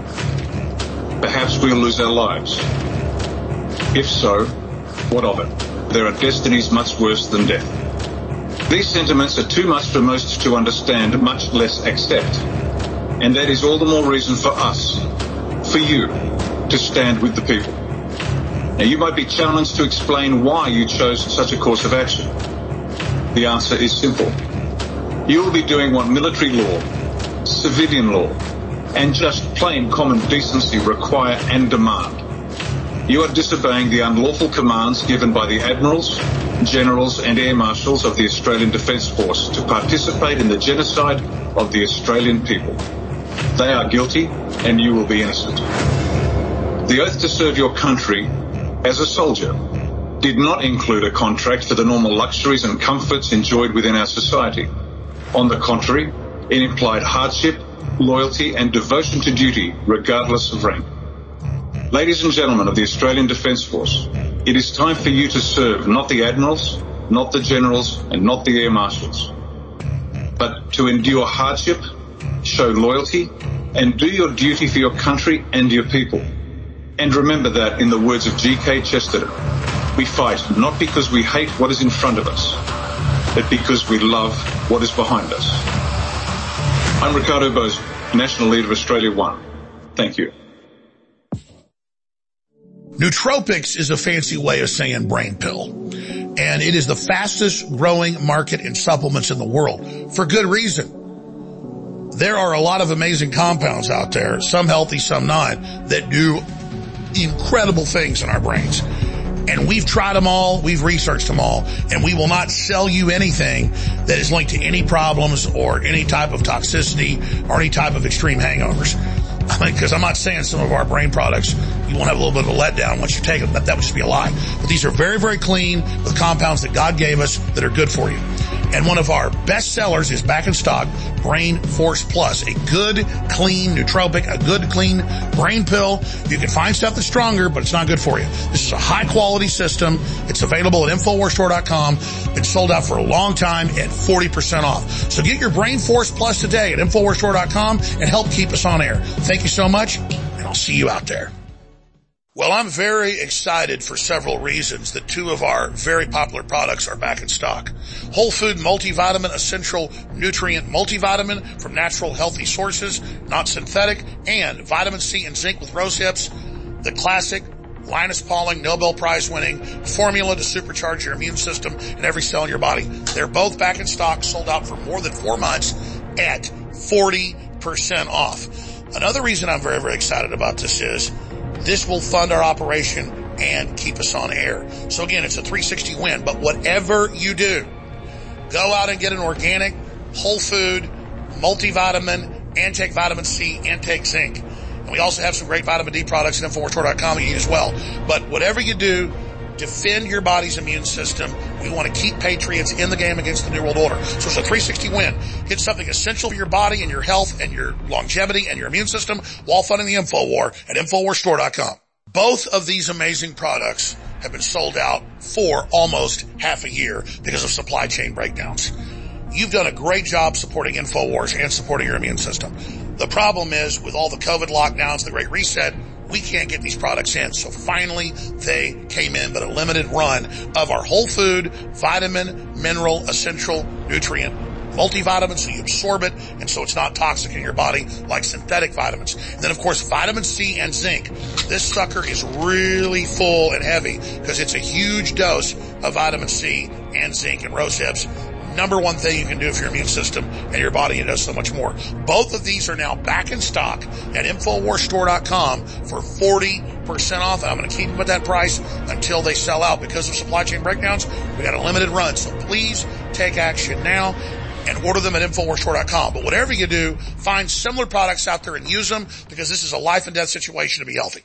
Perhaps we'll lose our lives. If so, what of it? There are destinies much worse than death. These sentiments are too much for most to understand, much less accept. And that is all the more reason for us, for you, to stand with the people. Now, you might be challenged to explain why you chose such a course of action. The answer is simple. You will be doing what military law, civilian law, and just plain common decency require and demand. You are disobeying the unlawful commands given by the admirals, generals and air marshals of the Australian Defence Force to participate in the genocide of the Australian people. They are guilty and you will be innocent. The oath to serve your country as a soldier did not include a contract for the normal luxuries and comforts enjoyed within our society. On the contrary, it implied hardship, loyalty and devotion to duty regardless of rank. Ladies and gentlemen of the Australian Defence Force, it is time for you to serve not the admirals, not the generals and not the air marshals, but to endure hardship, show loyalty and do your duty for your country and your people. And remember that, in the words of G K Chesterton, we fight not because we hate what is in front of us, but because we love what is behind us. I'm Ricardo Bozo, National Leader of Australia One. Thank you. Nootropics is a fancy way of saying brain pill. And it is the fastest growing market in supplements in the world, for good reason. There are a lot of amazing compounds out there, some healthy, some not, that do incredible things in our brains. And we've tried them all, we've researched them all, and we will not sell you anything that is linked to any problems or any type of toxicity or any type of extreme hangovers. I mean, because I'm not saying some of our brain products, you won't have a little bit of a letdown once you take them. That, that would just be a lie. But these are very, very clean with compounds that God gave us that are good for you. And one of our best sellers is back in stock, Brain Force Plus, a good, clean nootropic, a good, clean brain pill. You can find stuff that's stronger, but it's not good for you. This is a high-quality system. It's available at Infowars Store dot com. It's sold out for a long time at forty percent off. So get your Brain Force Plus today at Infowars Store dot com and help keep us on air. Thank you so much, and I'll see you out there. Well, I'm very excited for several reasons that two of our very popular products are back in stock. Whole Food Multivitamin Essential Nutrient Multivitamin from natural healthy sources, not synthetic, and vitamin C and zinc with rose hips, the classic Linus Pauling Nobel Prize winning formula to supercharge your immune system and every cell in your body. They're both back in stock, sold out for more than four months at forty percent off. Another reason I'm very, very excited about this is this will fund our operation and keep us on air. So again, it's a three sixty win, but whatever you do, go out and get an organic, whole food, multivitamin, and take vitamin C and take zinc. And we also have some great vitamin D products at Infowars Store dot com you can use as well. But whatever you do, defend your body's immune system. We want to keep patriots in the game against the New World Order. So it's a three sixty win. Get something essential for your body and your health and your longevity and your immune system while funding the InfoWar at Infowars Store dot com. Both of these amazing products have been sold out for almost half a year because of supply chain breakdowns. You've done a great job supporting InfoWars and supporting your immune system. The problem is, with all the COVID lockdowns, the Great Reset, we can't get these products in. So finally, they came in, but a limited run of our whole food, vitamin, mineral, essential, nutrient, multivitamin, so you absorb it, and so it's not toxic in your body like synthetic vitamins. And then, of course, vitamin C and zinc. This sucker is really full and heavy because it's a huge dose of vitamin C and zinc and rose hips. Number one thing you can do for your immune system and your body, and it does so much more. Both of these are now back in stock at Infowars Store dot com for forty percent off. And I'm going to keep them at that price until they sell out. Because of supply chain breakdowns, we got a limited run. So please take action now and order them at Infowars Store dot com. But whatever you do, find similar products out there and use them, because this is a life and death situation to be healthy.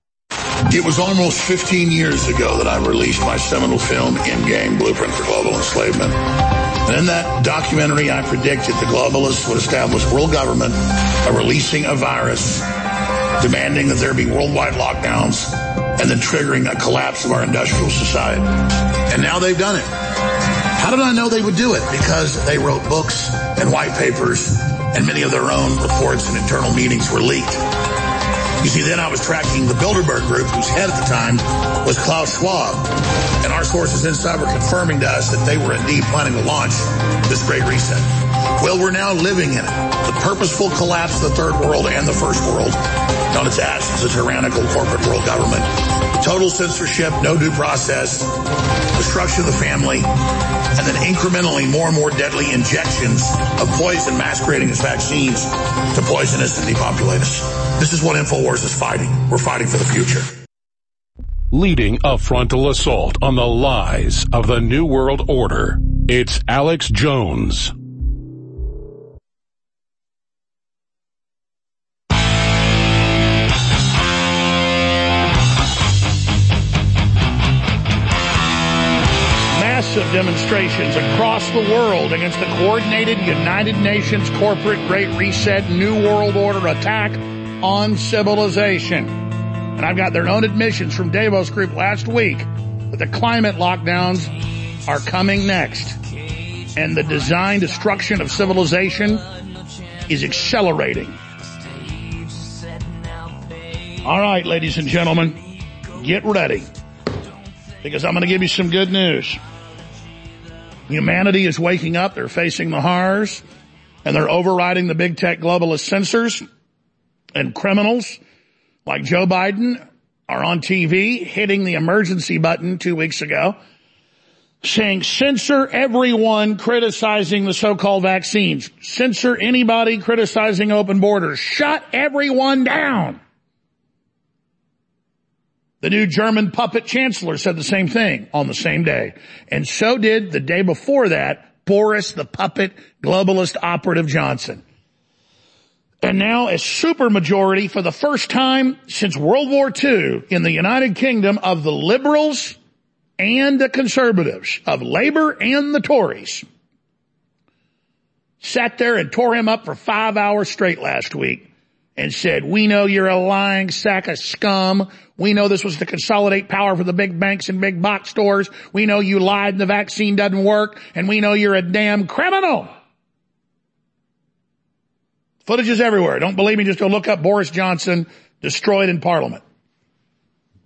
It was almost fifteen years ago that I released my seminal film, Endgame: Blueprint for Global Enslavement. And in that documentary, I predicted the globalists would establish world government by releasing a virus, demanding that there be worldwide lockdowns, and then triggering a collapse of our industrial society. And now they've done it. How did I know they would do it? Because they wrote books and white papers, and many of their own reports and internal meetings were leaked. You see, then I was tracking the Bilderberg Group, whose head at the time was Klaus Schwab. And our sources inside were confirming to us that they were indeed planning to launch this Great Reset. Well, we're now living in it. The purposeful collapse of the Third World and the First World, known as as a tyrannical corporate world government. Total censorship, no due process, destruction of the family, and then incrementally more and more deadly injections of poison masquerading as vaccines to poison us and depopulate us. This is what InfoWars is fighting. We're fighting for the future. Leading a frontal assault on the lies of the New World Order, it's Alex Jones. Massive demonstrations across the world against the coordinated United Nations corporate Great Reset New World Order attack on civilization. And I've got their own admissions from Davos Group last week that the climate lockdowns are coming next. And the design destruction of civilization is accelerating. All right, ladies and gentlemen, get ready, because I'm going to give you some good news. Humanity is waking up. They're facing the horrors, and they're overriding the big tech globalist censors, and criminals like Joe Biden are on T V hitting the emergency button two weeks ago, saying censor everyone criticizing the so-called vaccines. Censor anybody criticizing open borders. Shut everyone down. The new German puppet chancellor said the same thing on the same day. And so did, the day before that, Boris the puppet globalist operative Johnson. And now a supermajority for the first time since World War Two in the United Kingdom of the liberals and the conservatives, of Labor and the Tories, sat there and tore him up for five hours straight last week and said, we know you're a lying sack of scum. We know this was to consolidate power for the big banks and big box stores. We know you lied and the vaccine doesn't work. And we know you're a damn criminal. Footage is everywhere. Don't believe me? Just go look up Boris Johnson destroyed in Parliament.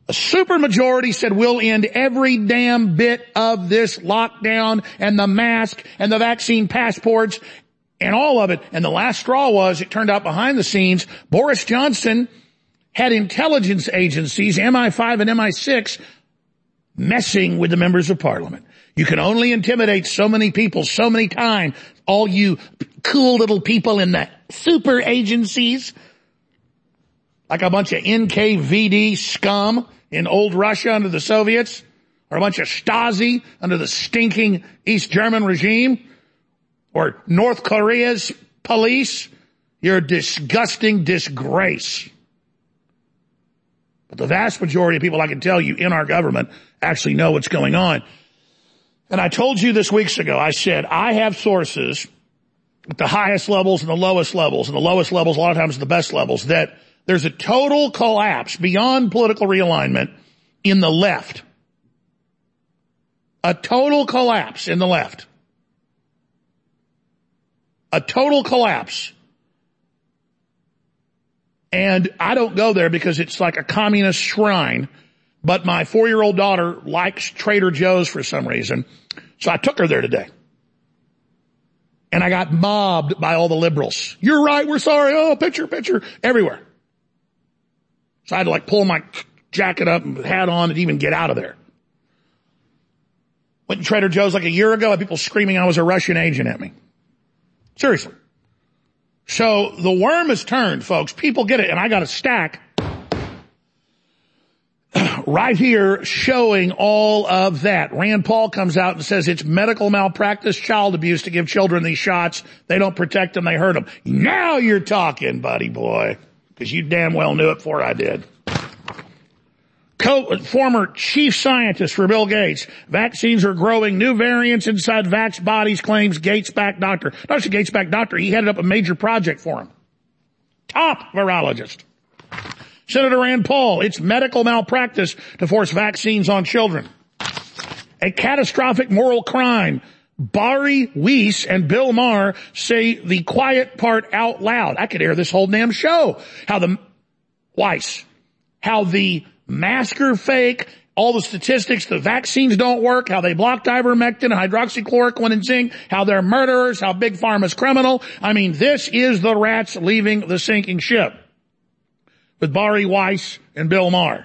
A supermajority said we'll end every damn bit of this lockdown and the mask and the vaccine passports and all of it. And the last straw was, it turned out behind the scenes, Boris Johnson had intelligence agencies, M I five and M I six, messing with the members of parliament. You can only intimidate so many people so many times. All you cool little people in the super agencies, like a bunch of N K V D scum in old Russia under the Soviets, or a bunch of Stasi under the stinking East German regime, or North Korea's police. You're a disgusting disgrace. But the vast majority of people, I can tell you, in our government actually know what's going on. And I told you this weeks ago, I said, I have sources at the highest levels and the lowest levels, and the lowest levels a lot of times are the best levels, that there's a total collapse beyond political realignment in the left. A total collapse in the left. A total collapse. And I don't go there because it's like a communist shrine, but my four-year-old daughter likes Trader Joe's for some reason, so I took her there today. And I got mobbed by all the liberals. You're right, we're sorry, oh, picture, picture, everywhere. So I had to like pull my jacket up and hat on and even get out of there. Went to Trader Joe's like a year ago, had people screaming I was a Russian agent at me. Seriously. So the worm has turned, folks. People get it. And I got a stack right here showing all of that. Rand Paul comes out and says it's medical malpractice, child abuse to give children these shots. They don't protect them, they hurt them. Now you're talking, buddy boy. Because you damn well knew it before I did. Co- former chief scientist for Bill Gates. Vaccines are growing. New variants inside vax bodies, claims Gates-backed doctor. Not just a Gates-backed doctor. He headed up a major project for him. Top virologist. Senator Rand Paul. It's medical malpractice to force vaccines on children. A catastrophic moral crime. Bari Weiss and Bill Maher say the quiet part out loud. I could air this whole damn show. How the, Weiss, how the masker fake, all the statistics, the vaccines don't work, how they blocked ivermectin, hydroxychloroquine and zinc, how they're murderers, how Big Pharma's criminal. I mean, this is the rats leaving the sinking ship. With Bari Weiss and Bill Maher.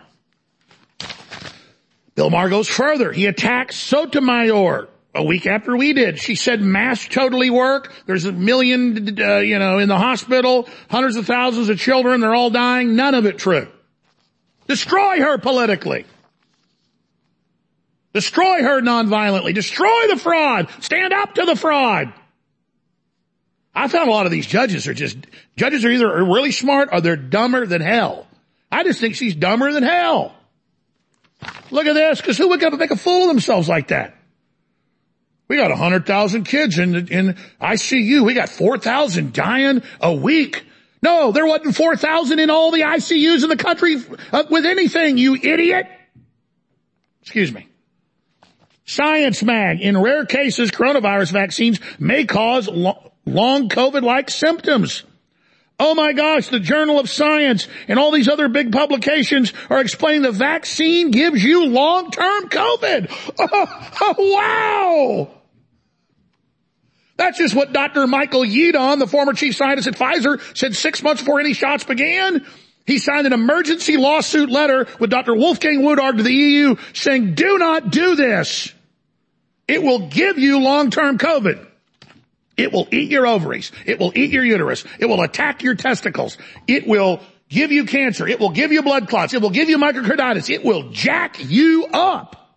Bill Maher goes further. He attacks Sotomayor. A week after we did. She said masks totally work. There's a million, uh, you know, in the hospital, hundreds of thousands of children, they're all dying. None of it true. Destroy her politically. Destroy her nonviolently. Destroy the fraud. Stand up to the fraud. I found a lot of these judges are just, judges are either really smart or they're dumber than hell. I just think she's dumber than hell. Look at this, because who would make a fool of themselves like that? We got one hundred thousand kids in, in I C U. We got four thousand dying a week. No, there wasn't four thousand in all the I C Us in the country uh, with anything, you idiot. Excuse me. Science Mag. In rare cases, coronavirus vaccines may cause lo- long COVID-like symptoms. Oh my gosh, the Journal of Science and all these other big publications are explaining the vaccine gives you long-term COVID. Oh, oh, wow. That's just what Doctor Michael Yeadon, the former chief scientist at Pfizer, said six months before any shots began. He signed an emergency lawsuit letter with Doctor Wolfgang Wodarg to the E U saying, do not do this. It will give you long-term COVID. It will eat your ovaries. It will eat your uterus. It will attack your testicles. It will give you cancer. It will give you blood clots. It will give you myocarditis. It will jack you up.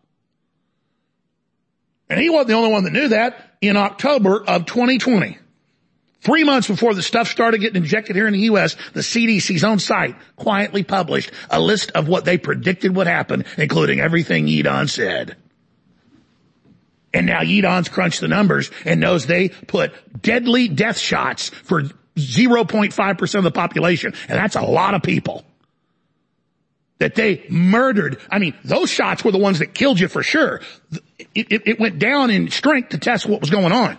And he wasn't the only one that knew that. In October of twenty twenty, three months before the stuff started getting injected here in the U S, the C D C's own site quietly published a list of what they predicted would happen, including everything Yeadon said. And now Yeadon's crunched the numbers and knows they put deadly death shots for zero point five percent of the population. And that's a lot of people that they murdered. I mean, those shots were the ones that killed you for sure. It, it, it went down in strength to test what was going on.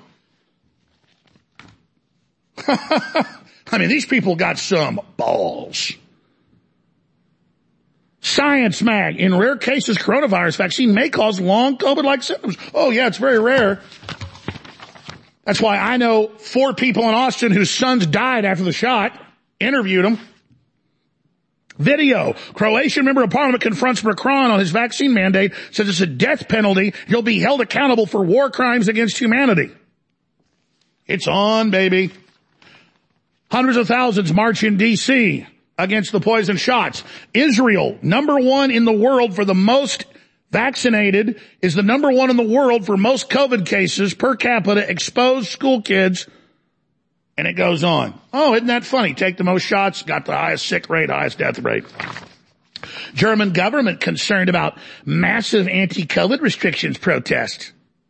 I mean, these people got some balls. Science Mag. In rare cases, coronavirus vaccine may cause long COVID-like symptoms. Oh, yeah, it's very rare. That's why I know four people in Austin whose sons died after the shot. Interviewed them. Video. Croatian member of parliament confronts Macron on his vaccine mandate, says it's a death penalty. You'll be held accountable for war crimes against humanity. It's on, baby. Hundreds of thousands march in D C against the poison shots. Israel, number one in the world for the most vaccinated, is the number one in the world for most COVID cases per capita, exposed school kids. And it goes on. Oh, isn't that funny? Take the most shots, got the highest sick rate, highest death rate. German government concerned about massive anti-COVID restrictions protest.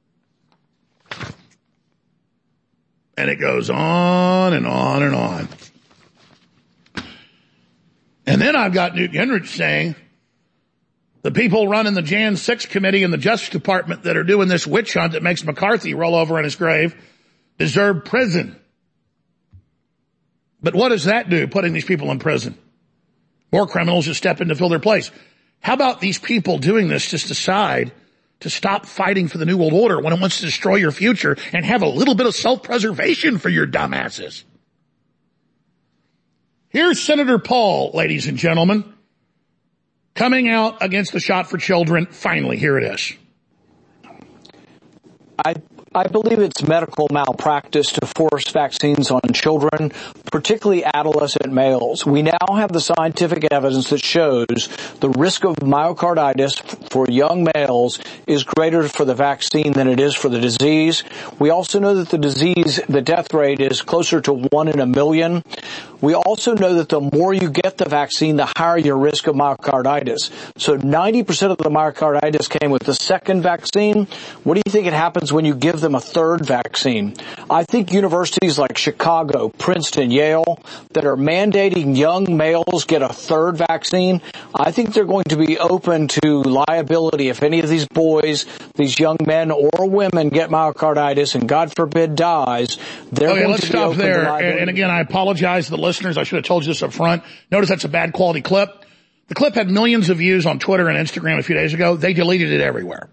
And it goes on and on and on. And then I've got Newt Gingrich saying the people running the January sixth committee in the Justice Department that are doing this witch hunt that makes McCarthy roll over in his grave deserve prison. But what does that do, putting these people in prison? More criminals just step in to fill their place. How about these people doing this just decide to stop fighting for the New World Order when it wants to destroy your future and have a little bit of self-preservation for your dumbasses? Here's Senator Paul, ladies and gentlemen, coming out against the shot for children. Finally, here it is. I I believe it's medical malpractice to force vaccines on children, particularly adolescent males. We now have the scientific evidence that shows the risk of myocarditis for young males is greater for the vaccine than it is for the disease. We also know that the disease, the death rate is closer to one in a million. We also know that the more you get the vaccine, the higher your risk of myocarditis. So ninety percent of the myocarditis came with the second vaccine. What do you think it happens when you give them a third vaccine? I think universities like Chicago, Princeton, Yale, that are mandating young males get a third vaccine, I think they're going to be open to liability if any of these boys, these young men or women get myocarditis and God forbid dies. They're okay, going let's to stop be open there. to liability. And again, I apologize to the listeners. I should have told you this up front. Notice that's a bad quality clip. The clip had millions of views on Twitter and Instagram a few days ago. They deleted it everywhere.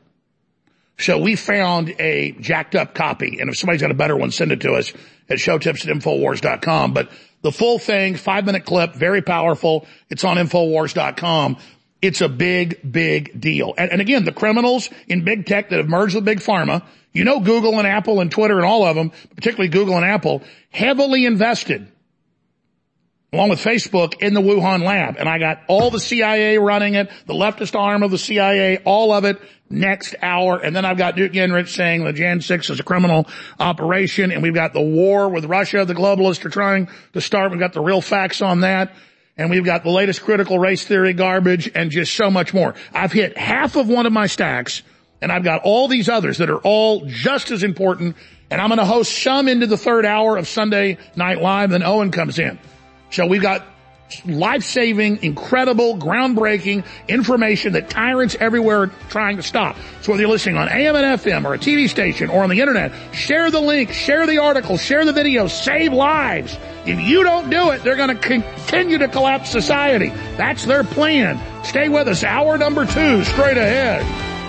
So we found a jacked up copy, and if somebody's got a better one, send it to us at showtips at infowars dot com. But the full thing, five minute clip, very powerful. It's on infowars dot com. It's a big, big deal. And, and again, the criminals in big tech that have merged with big pharma, you know, Google and Apple and Twitter and all of them, particularly Google and Apple, heavily invested, along with Facebook, in the Wuhan lab. And I got all the C I A running it, the leftist arm of the C I A, all of it next hour. And then I've got Newt Gingrich saying the January sixth is a criminal operation. And we've got the war with Russia, the globalists are trying to start. We've got the real facts on that. And we've got the latest critical race theory garbage and just so much more. I've hit half of one of my stacks, and I've got all these others that are all just as important. And I'm going to host some into the third hour of Sunday Night Live. Then Owen comes in. So we've got life-saving, incredible, groundbreaking information that tyrants everywhere are trying to stop. So whether you're listening on A M and F M or a T V station or on the internet, share the link, share the article, share the video, save lives. If you don't do it, they're going to continue to collapse society. That's their plan. Stay with us. Hour number two, straight ahead.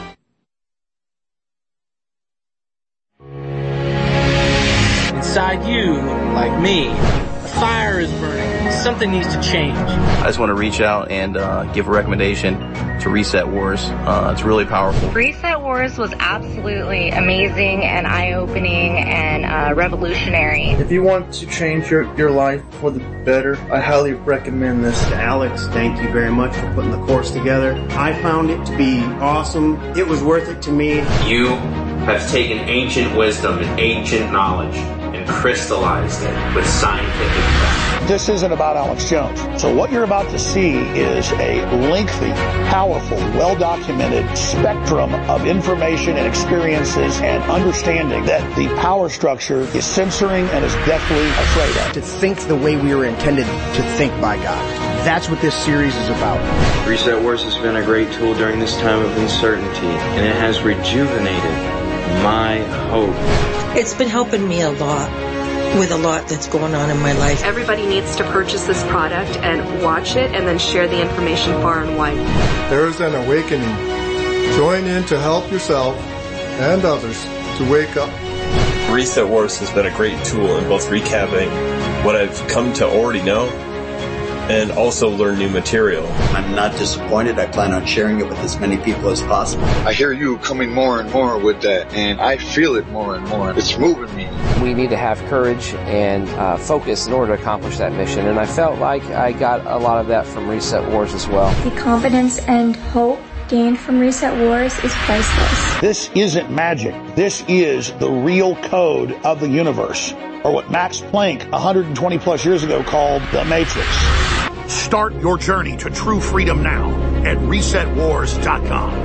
Inside you, like me, a fire is burning. Something needs to change. I just want to reach out and uh, give a recommendation to Reset Wars. Uh, it's really powerful. Reset Wars was absolutely amazing and eye-opening and uh, revolutionary. If you want to change your, your life for the better, I highly recommend this. Alex, thank you very much for putting the course together. I found it to be awesome. It was worth it to me. You have taken ancient wisdom and ancient knowledge and crystallized it with scientific facts. This isn't about Alex Jones. So what you're about to see is a lengthy, powerful, well-documented spectrum of information and experiences and understanding that the power structure is censoring and is deathly afraid of. To think the way we were intended to think by God. That's what this series is about. Reset Wars has been a great tool during this time of uncertainty, and it has rejuvenated my hope. It's been helping me a lot. with a lot that's going on in my life. Everybody needs to purchase this product and watch it and then share the information far and wide. There is an awakening. Join in to help yourself and others to wake up. Reset Wars has been a great tool in both recapping what I've come to already know and also learn new material. I'm not disappointed. I plan on sharing it with as many people as possible. I hear you coming more and more with that, and I feel it more and more. It's moving me. We need to have courage and uh, focus in order to accomplish that mission, and I felt like I got a lot of that from Reset Wars as well. The confidence and hope gained from Reset Wars is priceless. This isn't magic. This is the real code of the universe, or what Max Planck one hundred twenty plus years ago called the Matrix. Start your journey to true freedom now at reset wars dot com.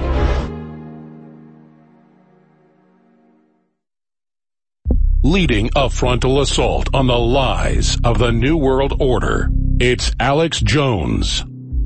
Leading a frontal assault on the lies of the New World Order, it's Alex Jones.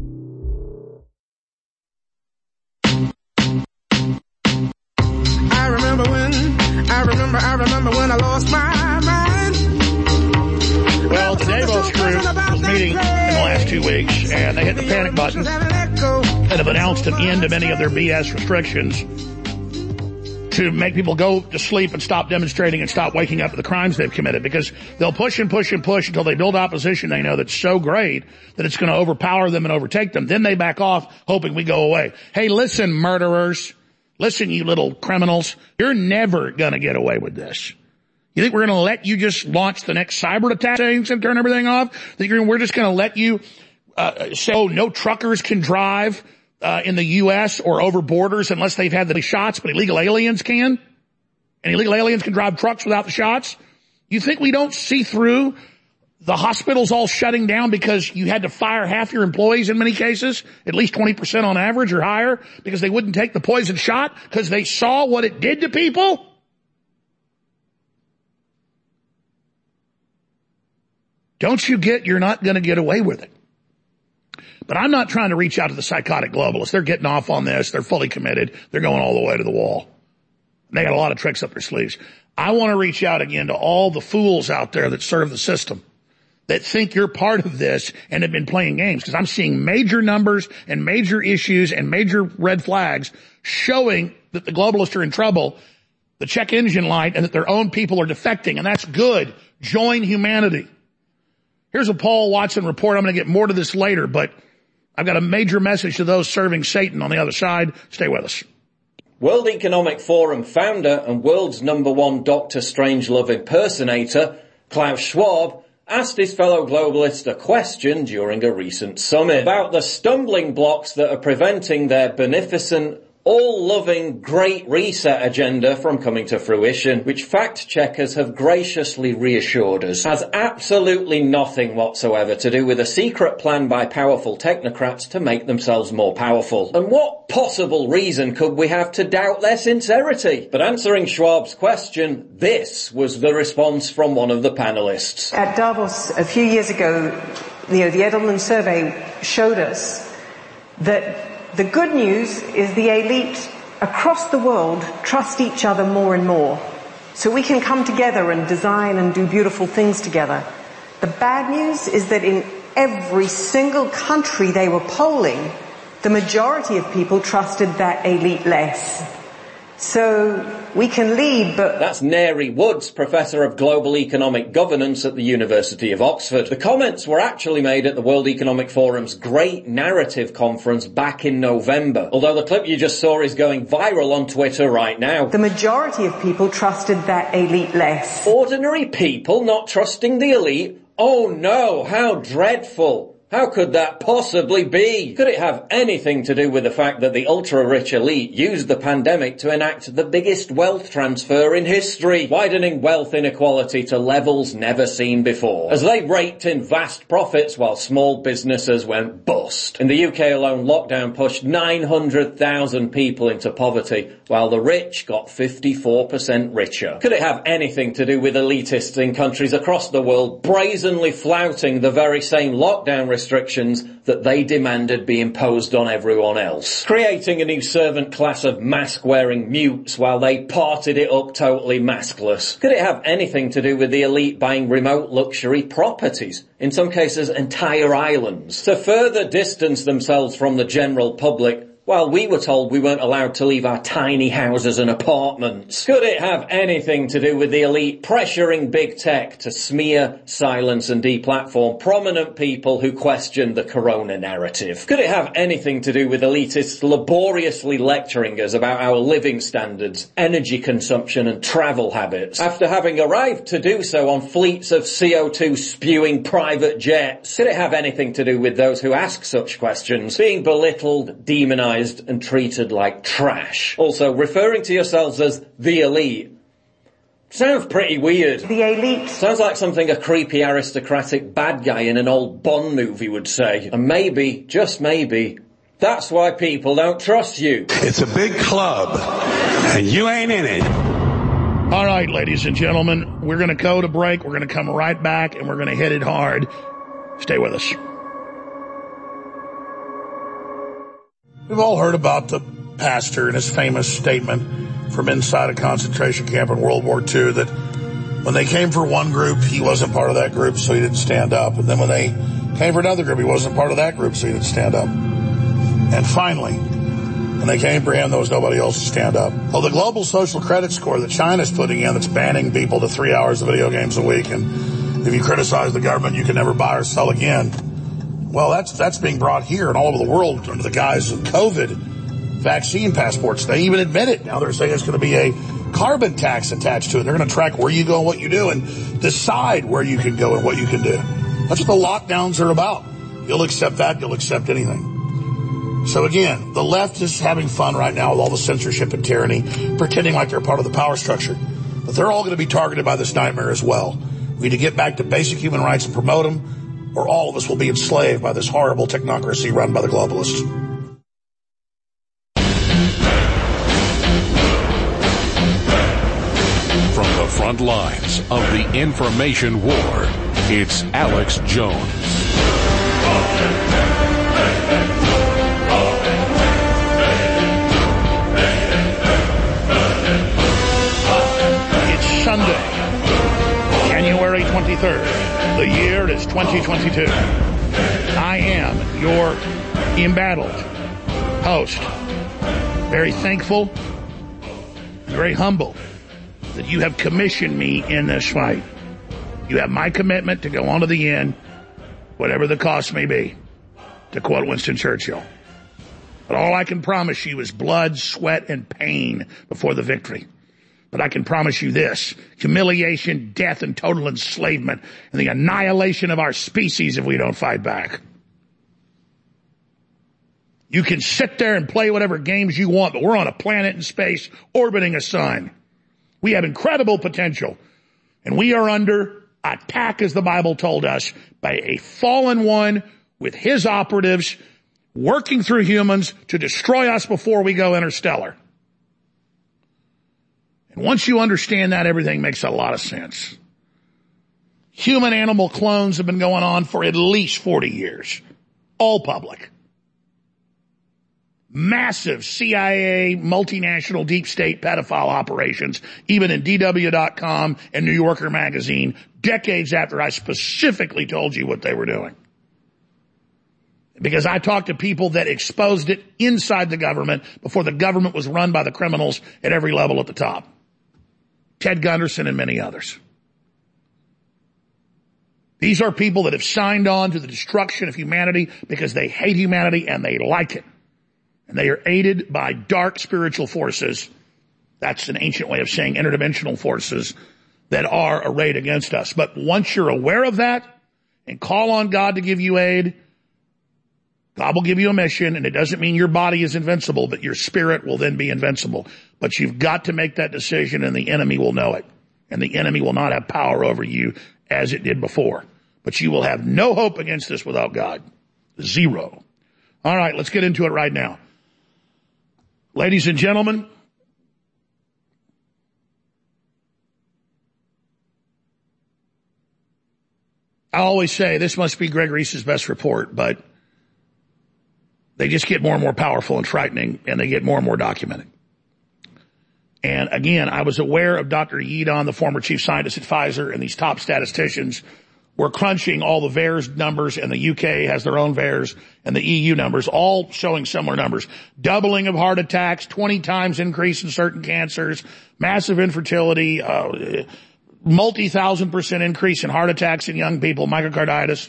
I remember when, I remember, I remember when I lost my mind. Well, the Davos group was meeting in the last two weeks, and they hit the panic button and have announced an end to many of their B S restrictions to make people go to sleep and stop demonstrating and stop waking up to the crimes they've committed, because they'll push and push and push until they build opposition they know that's so great that it's going to overpower them and overtake them. Then they back off, hoping we go away. Hey, listen, murderers. Listen, you little criminals. You're never going to get away with this. You think we're going to let you just launch the next cyber attack and turn everything off? Think you're, we're just going to let you uh, say, oh, no truckers can drive uh, in the U S or over borders unless they've had the shots, but illegal aliens can? And illegal aliens can drive trucks without the shots? You think we don't see through the hospitals all shutting down because you had to fire half your employees in many cases, at least twenty percent on average or higher, because they wouldn't take the poison shot because they saw what it did to people? Don't you get you're not going to get away with it? But I'm not trying to reach out to the psychotic globalists. They're getting off on this. They're fully committed. They're going all the way to the wall. They got a lot of tricks up their sleeves. I want to reach out again to all the fools out there that serve the system, that think you're part of this and have been playing games, because I'm seeing major numbers and major issues and major red flags showing that the globalists are in trouble, the check engine light, and that their own people are defecting, and that's good. Join humanity. Here's a Paul Watson report. I'm going to get more to this later, but I've got a major message to those serving Satan on the other side. Stay with us. World Economic Forum founder and world's number one Doctor Strangelove impersonator, Klaus Schwab, asked his fellow globalists a question during a recent summit about the stumbling blocks that are preventing their beneficent, all-loving Great Reset agenda from coming to fruition, which fact-checkers have graciously reassured us has absolutely nothing whatsoever to do with a secret plan by powerful technocrats to make themselves more powerful. And what possible reason could we have to doubt their sincerity? But answering Schwab's question, this was the response from one of the panelists. At Davos a few years ago, you know, the Edelman survey showed us that the good news is the elite across the world trust each other more and more. So we can come together and design and do beautiful things together. The bad news is that in every single country they were polling, the majority of people trusted that elite less. So we can lead, but... That's Neri Woods, Professor of Global Economic Governance at the University of Oxford. The comments were actually made at the World Economic Forum's Great Narrative Conference back in November, although the clip you just saw is going viral on Twitter right now. The majority of people trusted that elite less. Ordinary people not trusting the elite? Oh no, how dreadful. How could that possibly be? Could it have anything to do with the fact that the ultra-rich elite used the pandemic to enact the biggest wealth transfer in history, widening wealth inequality to levels never seen before, as they raked in vast profits while small businesses went bust? In the U K alone, lockdown pushed nine hundred thousand people into poverty, while the rich got fifty-four percent richer. Could it have anything to do with elitists in countries across the world brazenly flouting the very same lockdown restrictions restrictions that they demanded be imposed on everyone else, creating a new servant class of mask-wearing mutes while they parted it up totally maskless. Could it have anything to do with the elite buying remote luxury properties, in some cases entire islands, to further distance themselves from the general public, while we were told we weren't allowed to leave our tiny houses and apartments? Could it have anything to do with the elite pressuring big tech to smear, silence and deplatform prominent people who question the corona narrative? Could it have anything to do with elitists laboriously lecturing us about our living standards, energy consumption and travel habits, after having arrived to do so on fleets of C O two spewing private jets? Could it have anything to do with those who ask such questions being belittled, demonized and treated like trash? Also, referring to yourselves as the elite sounds pretty weird. The elite. Sounds like something a creepy aristocratic bad guy in an old Bond movie would say. And maybe, just maybe, that's why people don't trust you. It's a big club, and you ain't in it. All right, ladies and gentlemen, we're going to go to break. We're going to come right back, and we're going to hit it hard. Stay with us. We've all heard about the pastor and his famous statement from inside a concentration camp in World War Two that when they came for one group, he wasn't part of that group, so he didn't stand up. And then when they came for another group, he wasn't part of that group, so he didn't stand up. And finally, when they came for him, there was nobody else to stand up. Well, the global social credit score that China's putting in that's banning people to three hours of video games a week, and if you criticize the government, you can never buy or sell again. Well, that's that's being brought here and all over the world under the guise of COVID vaccine passports. They even admit it. Now they're saying it's going to be a carbon tax attached to it. They're going to track where you go and what you do and decide where you can go and what you can do. That's what the lockdowns are about. You'll accept that. You'll accept anything. So again, the left is having fun right now with all the censorship and tyranny, pretending like they're part of the power structure. But they're all going to be targeted by this nightmare as well. We need to get back to basic human rights and promote them, or all of us will be enslaved by this horrible technocracy run by the globalists. From the front lines of the information war, it's Alex Jones. It's Sunday, January twenty-third. The year is twenty twenty-two. I am your embattled host. Very thankful, very humble that you have commissioned me in this fight. You have my commitment to go on to the end, whatever the cost may be, to quote Winston Churchill. But all I can promise you is blood, sweat, and pain before the victory. But I can promise you this: humiliation, death, and total enslavement, and the annihilation of our species if we don't fight back. You can sit there and play whatever games you want, but we're on a planet in space orbiting a sun. We have incredible potential, and we are under attack, as the Bible told us, by a fallen one with his operatives working through humans to destroy us before we go interstellar. And once you understand that, everything makes a lot of sense. Human-animal clones have been going on for at least forty years. All public. Massive C I A, multinational, deep state pedophile operations, even in D W dot com and New Yorker magazine, decades after I specifically told you what they were doing. Because I talked to people that exposed it inside the government before the government was run by the criminals at every level at the top. Ted Gunderson and many others. These are people that have signed on to the destruction of humanity because they hate humanity and they like it. And they are aided by dark spiritual forces. That's an ancient way of saying interdimensional forces that are arrayed against us. But once you're aware of that and call on God to give you aid, God will give you a mission, and it doesn't mean your body is invincible, but your spirit will then be invincible. But you've got to make that decision, and the enemy will know it. And the enemy will not have power over you as it did before. But you will have no hope against this without God. Zero. All right, let's get into it right now. Ladies and gentlemen, I always say this must be Greg Reese's best report, but they just get more and more powerful and frightening, and they get more and more documented. And again, I was aware of Doctor Yeadon, the former chief scientist at Pfizer, and these top statisticians were crunching all the V A E R S numbers, and the U K has their own V A E R S, and the E U numbers, all showing similar numbers. Doubling of heart attacks, twenty times increase in certain cancers, massive infertility, uh, multi-thousand percent increase in heart attacks in young people, myocarditis.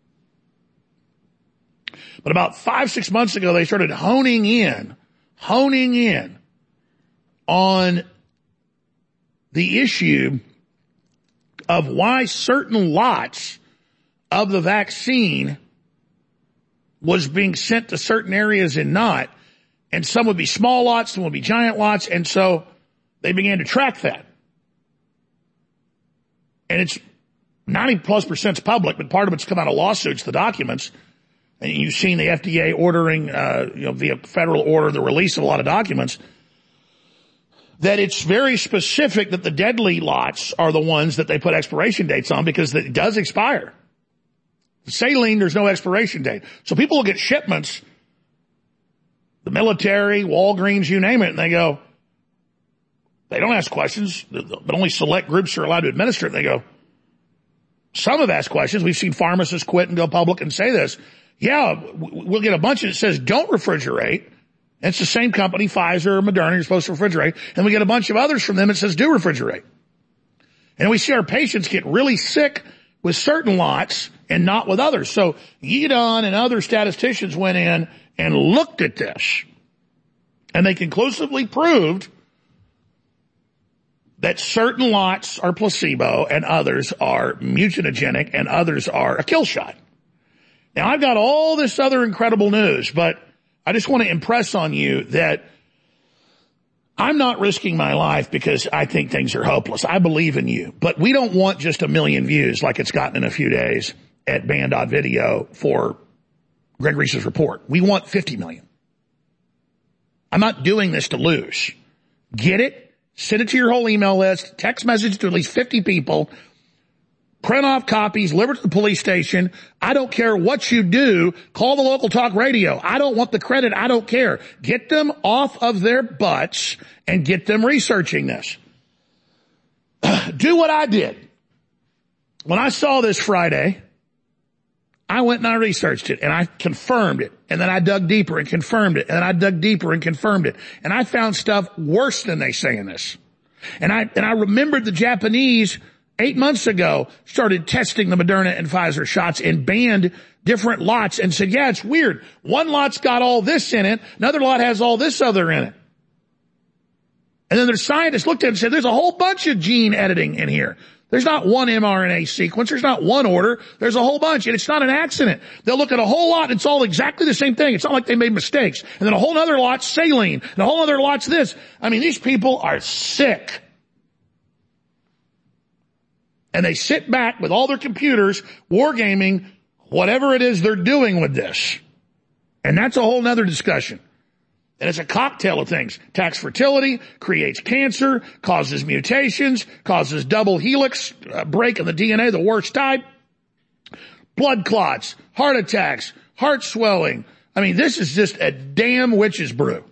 But about five, six months ago, they started honing in, honing in on the issue of why certain lots of the vaccine was being sent to certain areas and not. And some would be small lots, some would be giant lots. And so they began to track that. And it's ninety plus percent public, but part of it's come out of lawsuits, the documents. And you've seen the F D A ordering, uh, you know, via federal order, the release of a lot of documents. That it's very specific that the deadly lots are the ones that they put expiration dates on because it does expire. The saline, there's no expiration date. So people will get shipments, the military, Walgreens, you name it, and they go, they don't ask questions, but only select groups are allowed to administer it. They go, some have asked questions. We've seen pharmacists quit and go public and say this. Yeah, we'll get a bunch that says don't refrigerate. It's the same company, Pfizer or Moderna, you're supposed to refrigerate. And we get a bunch of others from them that says do refrigerate. And we see our patients get really sick with certain lots and not with others. So Yeadon and other statisticians went in and looked at this. And they conclusively proved that certain lots are placebo and others are mutagenic and others are a kill shot. Now, I've got all this other incredible news, but I just want to impress on you that I'm not risking my life because I think things are hopeless. I believe in you. But we don't want just a million views like it's gotten in a few days at Band.video for Greg Reese's report. We want fifty million. I'm not doing this to lose. Get it? Send it to your whole email list. Text message to at least fifty people. Print off copies, deliver to the police station. I don't care what you do. Call the local talk radio. I don't want the credit. I don't care. Get them off of their butts and get them researching this. Do what I did. When I saw this Friday, I went and I researched it and I confirmed it. And then I dug deeper and confirmed it. And then I dug deeper and confirmed it. And I found stuff worse than they say in this. And I, and I remembered the Japanese eight months ago started testing the Moderna and Pfizer shots and banned different lots and said, yeah, it's weird. One lot's got all this in it. Another lot has all this other in it. And then their scientists looked at it and said, there's a whole bunch of gene editing in here. There's not one mRNA sequence. There's not one order. There's a whole bunch. And it's not an accident. They'll look at a whole lot and it's all exactly the same thing. It's not like they made mistakes. And then a whole other lot's saline. And a whole other lot's this. I mean, these people are sick. And they sit back with all their computers, wargaming, whatever it is they're doing with this. And that's a whole nother discussion. And it's a cocktail of things. Attacks fertility, creates cancer, causes mutations, causes double helix uh, break in the D N A, the worst type, blood clots, heart attacks, heart swelling. I mean, this is just a damn witch's brew.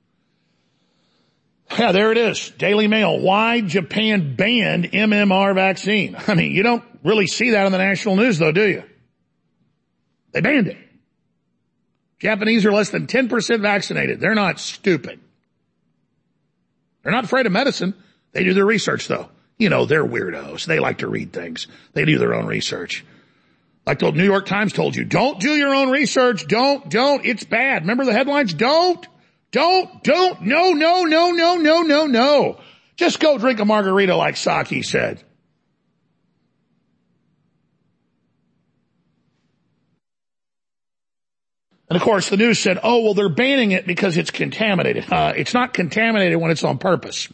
Yeah, there it is. Daily Mail. Why Japan banned M M R vaccine. I mean, you don't really see that on the national news, though, do you? They banned it. Japanese are less than ten percent vaccinated. They're not stupid. They're not afraid of medicine. They do their research, though. You know, they're weirdos. They like to read things. They do their own research. Like the New York Times told you, don't do your own research. Don't, don't. It's bad. Remember the headlines? Don't. Don't, don't, no, no, no, no, no, no, no. Just go drink a margarita like Saki said. And of course the news said, oh, well, they're banning it because it's contaminated. Uh, it's not contaminated when it's on purpose.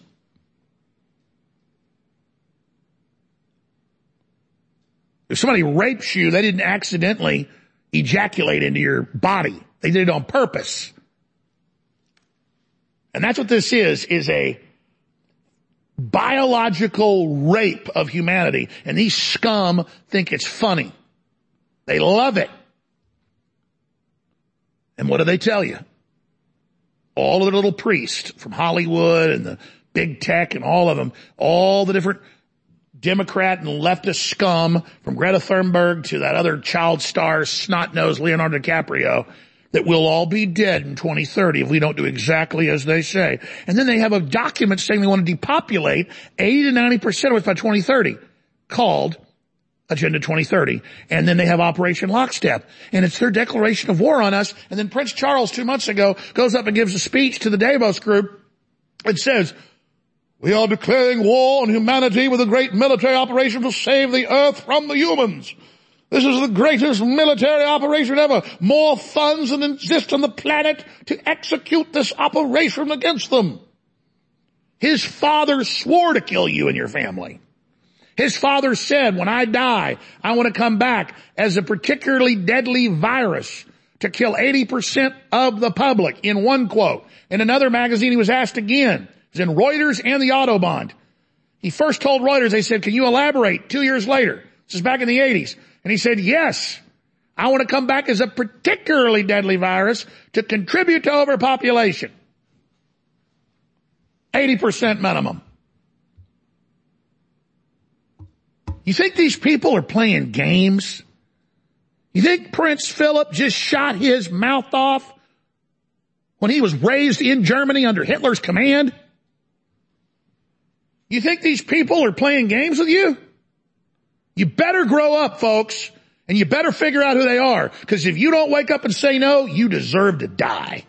If somebody rapes you, they didn't accidentally ejaculate into your body. They did it on purpose. And that's what this is, is a biological rape of humanity. And these scum think it's funny. They love it. And what do they tell you? All of the little priests from Hollywood and the big tech and all of them, all the different Democrat and leftist scum from Greta Thunberg to that other child star snot-nosed Leonardo DiCaprio, that we'll all be dead in twenty thirty if we don't do exactly as they say. And then they have a document saying they want to depopulate eighty to ninety percent of it by twenty thirty, called Agenda twenty thirty. And then they have Operation Lockstep. And it's their declaration of war on us. And then Prince Charles two months ago goes up and gives a speech to the Davos group and says, we are declaring war on humanity with a great military operation to save the earth from the humans. This is the greatest military operation ever. More funds than exist on the planet to execute this operation against them. His father swore to kill you and your family. His father said, when I die, I want to come back as a particularly deadly virus to kill eighty percent of the public, in one quote. In another magazine, he was asked again. It was in Reuters and the Autobahn. He first told Reuters, they said, can you elaborate? Two years later. This is back in the eighties. And he said, yes, I want to come back as a particularly deadly virus to contribute to overpopulation. eighty percent minimum. You think these people are playing games? You think Prince Philip just shot his mouth off when he was raised in Germany under Hitler's command? You think these people are playing games with you? You better grow up, folks, and you better figure out who they are, because if you don't wake up and say no, you deserve to die.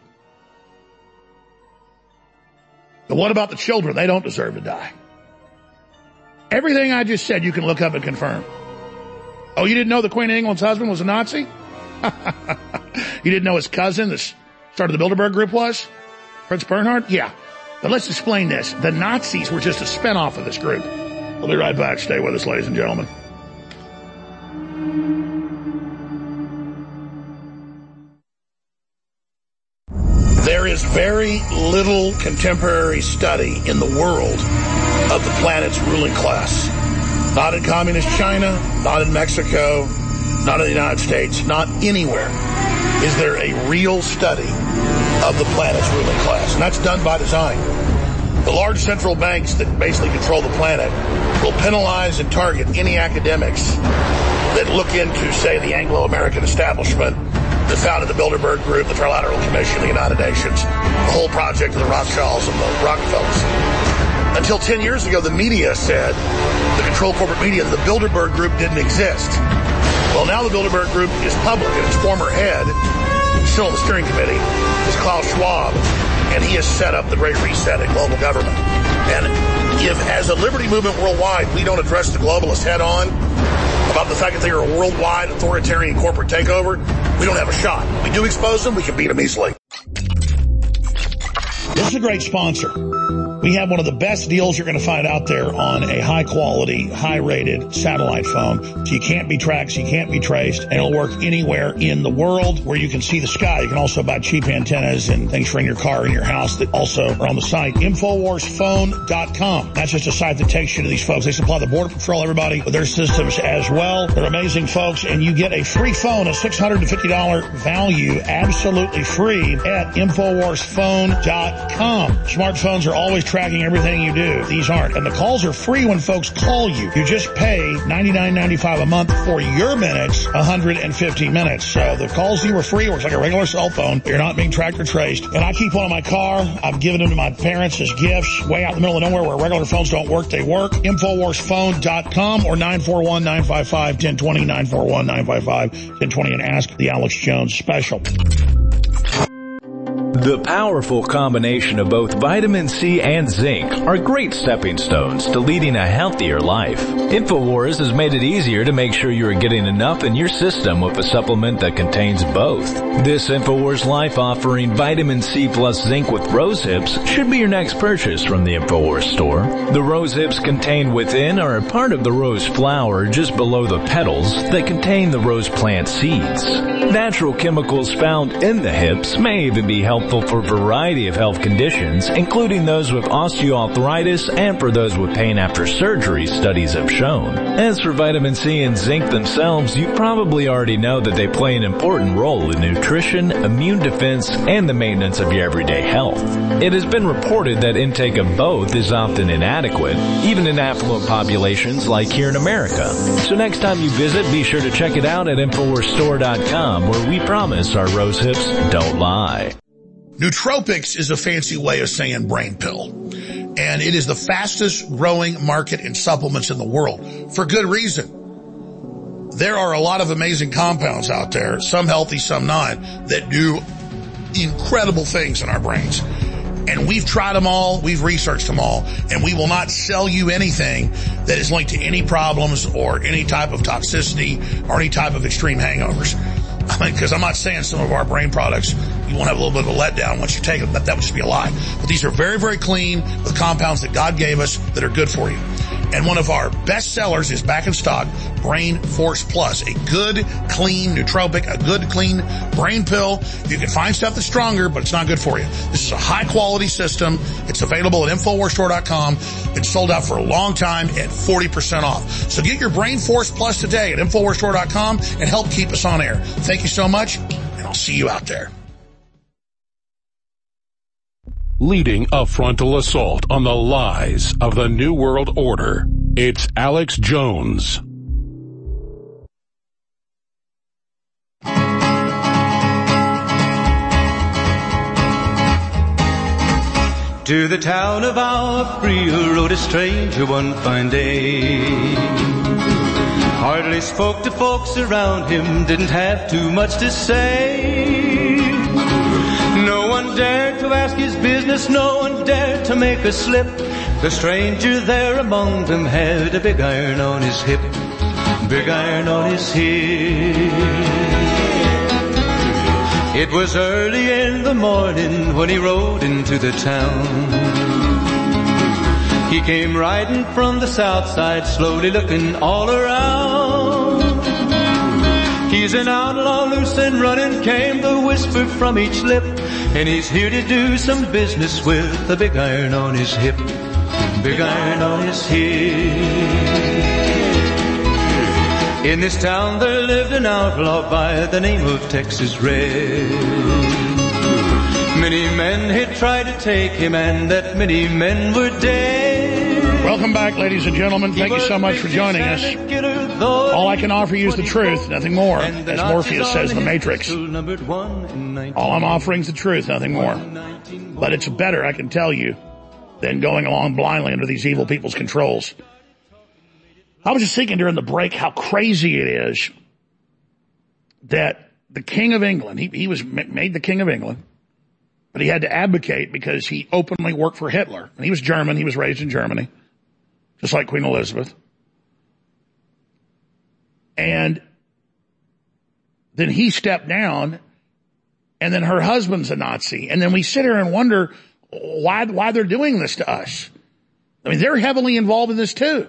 But what about the children? They don't deserve to die. Everything I just said you can look up and confirm. Oh, you didn't know the Queen of England's husband was a Nazi? You didn't know his cousin that started the Bilderberg Group was? Prince Bernhard? Yeah. But let's explain this. The Nazis were just a spinoff of this group. We'll be right back. Stay with us, ladies and gentlemen. There is very little contemporary study in the world of the planet's ruling class. Not in communist China, not in Mexico, not in the United States, not anywhere is there a real study of the planet's ruling class. And that's done by design. The large central banks that basically control the planet will penalize and target any academics that look into, say, the Anglo-American establishment that founded the Bilderberg Group, the Trilateral Commission, the United Nations, the whole project of the Rothschilds and the Rockefellers. Until ten years ago, the media said, the controlled corporate media, that the Bilderberg Group didn't exist. Well, now the Bilderberg Group is public, and its former head, still on the steering committee, is Klaus Schwab, and he has set up the Great Reset in global government. And if, as a liberty movement worldwide, we don't address the globalists head on about the fact that they are a worldwide authoritarian corporate takeover, we don't have a shot. We do expose them, we can beat them easily. This is a great sponsor. We have one of the best deals you're going to find out there on a high-quality, high-rated satellite phone. So you can't be tracked, so you can't be traced, and it'll work anywhere in the world where you can see the sky. You can also buy cheap antennas and things for in your car and your house that also are on the site. Infowars Phone dot com. That's just a site that takes you to these folks. They supply the Border Patrol, everybody, with their systems as well. They're amazing folks, and you get a free phone, a six hundred fifty dollars value, absolutely free at Infowars Phone dot com. Smartphones are always tracking everything you do. These aren't. And the calls are free when folks call you. You just pay ninety-nine ninety-five a month for your minutes, one hundred fifty minutes. So the calls to you are free. Works like a regular cell phone. You're not being tracked or traced. And I keep one in my car. I've given them to my parents as gifts way out in the middle of nowhere where regular phones don't work. They work. Infowars Phone dot com or nine four one, nine five five, one oh two oh, nine four one, nine five five, one oh two oh and ask the Alex Jones special. The powerful combination of both vitamin C and zinc are great stepping stones to leading a healthier life. InfoWars has made it easier to make sure you are getting enough in your system with a supplement that contains both. This InfoWars Life offering vitamin C plus zinc with rose hips should be your next purchase from the InfoWars store. The rose hips contained within are a part of the rose flower just below the petals that contain the rose plant seeds. Natural chemicals found in the hips may even be helpful helpful for a variety of health conditions, including those with osteoarthritis and for those with pain after surgery, studies have shown. As for vitamin C and zinc themselves, you probably already know that they play an important role in nutrition, immune defense, and the maintenance of your everyday health. It has been reported that intake of both is often inadequate, even in affluent populations like here in America. So next time you visit, be sure to check it out at Infowars Store dot com, where we promise our rose hips don't lie. Nootropics is a fancy way of saying brain pill. And it is the fastest growing market in supplements in the world, for good reason. There are a lot of amazing compounds out there, some healthy, some not, that do incredible things in our brains. And we've tried them all, we've researched them all, and we will not sell you anything that is linked to any problems or any type of toxicity or any type of extreme hangovers. I mean, because I'm not saying some of our brain products, you won't have a little bit of a letdown once you take them, but that would just be a lie. But these are very, very clean with compounds that God gave us that are good for you. And one of our best sellers is back in stock, Brain Force Plus, a good, clean nootropic, a good, clean brain pill. You can find stuff that's stronger, but it's not good for you. This is a high-quality system. It's available at Infowars Store dot com. It's sold out for a long time at forty percent off. So get your Brain Force Plus today at Infowars Store dot com and help keep us on air. Thank you so much, and I'll see you out there. Leading a frontal assault on the lies of the New World Order, it's Alex Jones. To the town of Alfrea rode a stranger one fine day. Hardly spoke to folks around him, didn't have too much to say. No one dared to ask his business, no one dared to make a slip. The stranger there among them had a big iron on his hip, big iron on his hip. It was early in the morning when he rode into the town. He came riding from the south side, slowly looking all around. He's an outlaw, loose and running, came the whisper from each lip, and he's here to do some business with a big iron on his hip, big iron on his hip. In this town there lived an outlaw by the name of Texas Red. Many men had tried to take him, and that many men were dead. Welcome back, ladies and gentlemen. Thank you so much for joining us. All I can offer you is the truth, nothing more. As Morpheus says in The Matrix. All I'm offering is the truth, nothing more. But it's better, I can tell you, than going along blindly under these evil people's controls. I was just thinking during the break how crazy it is that the King of England, he, he was made the King of England, but he had to abdicate because he openly worked for Hitler. And he was German, he was raised in Germany, just like Queen Elizabeth. And then he stepped down, and then her husband's a Nazi. And then we sit here and wonder why, why they're doing this to us. I mean, they're heavily involved in this too.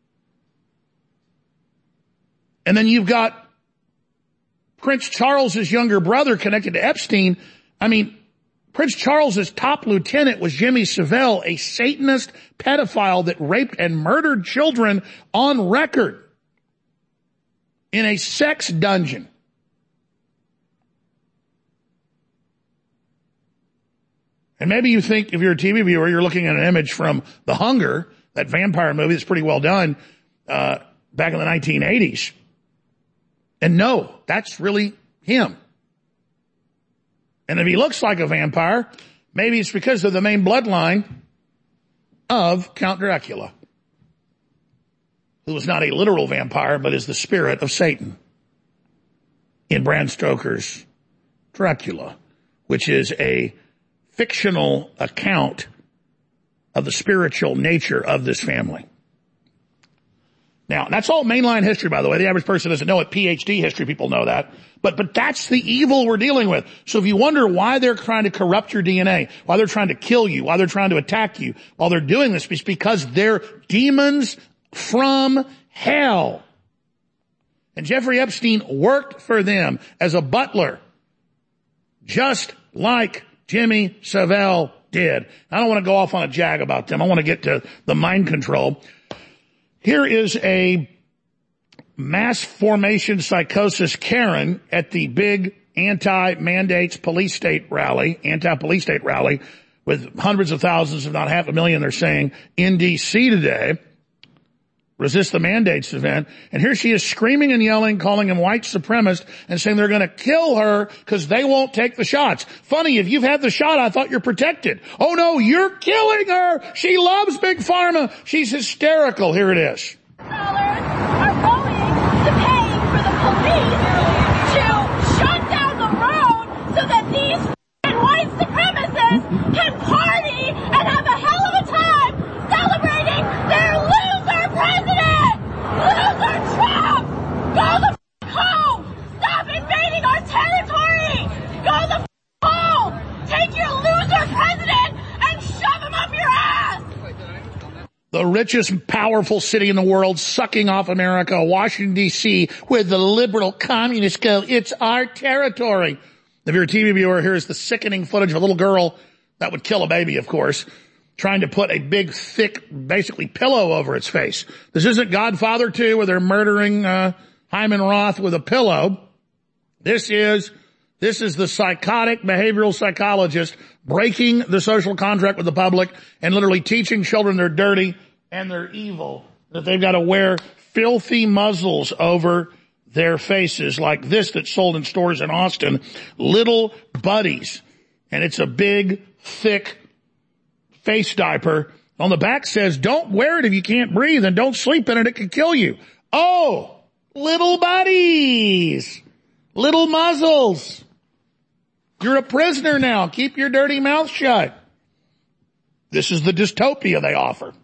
And then you've got Prince Charles's younger brother connected to Epstein. I mean, Prince Charles's top lieutenant was Jimmy Savile, a Satanist pedophile that raped and murdered children on record in a sex dungeon. And maybe you think, if you're a T V viewer, you're looking at an image from The Hunger, that vampire movie that's pretty well done, uh, back in the nineteen eighties. And no, that's really him. And if he looks like a vampire, maybe it's because of the main bloodline of Count Dracula, who was not a literal vampire, but is the spirit of Satan in Bram Stoker's Dracula, which is a fictional account of the spiritual nature of this family. Now, that's all mainline history, by the way. The average person doesn't know it. P H D history people know that. But, but that's the evil we're dealing with. So if you wonder why they're trying to corrupt your D N A, why they're trying to kill you, why they're trying to attack you, while they're doing this, it's because they're demons from hell. And Jeffrey Epstein worked for them as a butler, just like Jimmy Savile did. I don't want to go off on a jag about them. I want to get to the mind control. Here is a mass formation psychosis Karen at the big anti-mandates police state rally, anti-police state rally with hundreds of thousands, if not half a million, they're saying, in D C today. Resist the mandates event. And here she is screaming and yelling, calling him white supremacist and saying they're going to kill her because they won't take the shots. Funny, if you've had the shot, I thought you're protected. Oh no, you're killing her. She loves Big Pharma. She's hysterical. Here it is. Dollars are going to pay for the police to shut down the road so that these white supremacists can party and have a hell of a time celebrating their loser president! Loser Trump! Go the f*** home! Stop invading our territory! Go the f*** home! Take your loser president and shove him up your ass! The richest, powerful city in the world, sucking off America, Washington, D C, where the liberal communists go. It's our territory. If you're a T V viewer, here's the sickening footage of a little girl that would kill a baby, of course, trying to put a big, thick, basically pillow over its face. This isn't Godfather two, where they're murdering uh, Hyman Roth with a pillow. This is this is the psychotic behavioral psychologist breaking the social contract with the public and literally teaching children they're dirty and they're evil, that they've got to wear filthy muzzles over their faces like this that's sold in stores in Austin, Little Buddies. And it's a big, thick face diaper. On the back says, don't wear it if you can't breathe and don't sleep in it. It could kill you. Oh, Little Buddies, little muzzles. You're a prisoner now. Keep your dirty mouth shut. This is the dystopia they offer.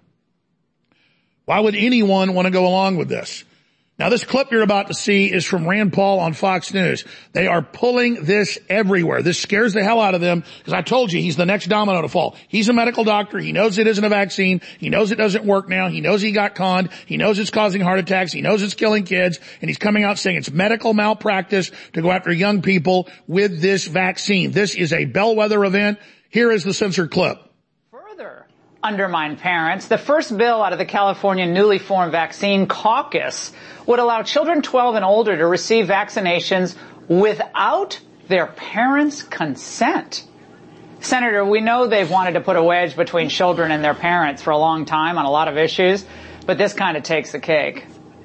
Why would anyone want to go along with this? Now, this clip you're about to see is from Rand Paul on Fox News. They are pulling this everywhere. This scares the hell out of them because I told you he's the next domino to fall. He's a medical doctor. He knows it isn't a vaccine. He knows it doesn't work now. He knows he got conned. He knows it's causing heart attacks. He knows it's killing kids. And he's coming out saying it's medical malpractice to go after young people with this vaccine. This is a bellwether event. Here is the censored clip. Undermine parents. The first bill out of the California newly formed vaccine caucus would allow children twelve and older to receive vaccinations without their parents' consent. Senator, we know they've wanted to put a wedge between children and their parents for a long time on a lot of issues, but this kind of takes the cake.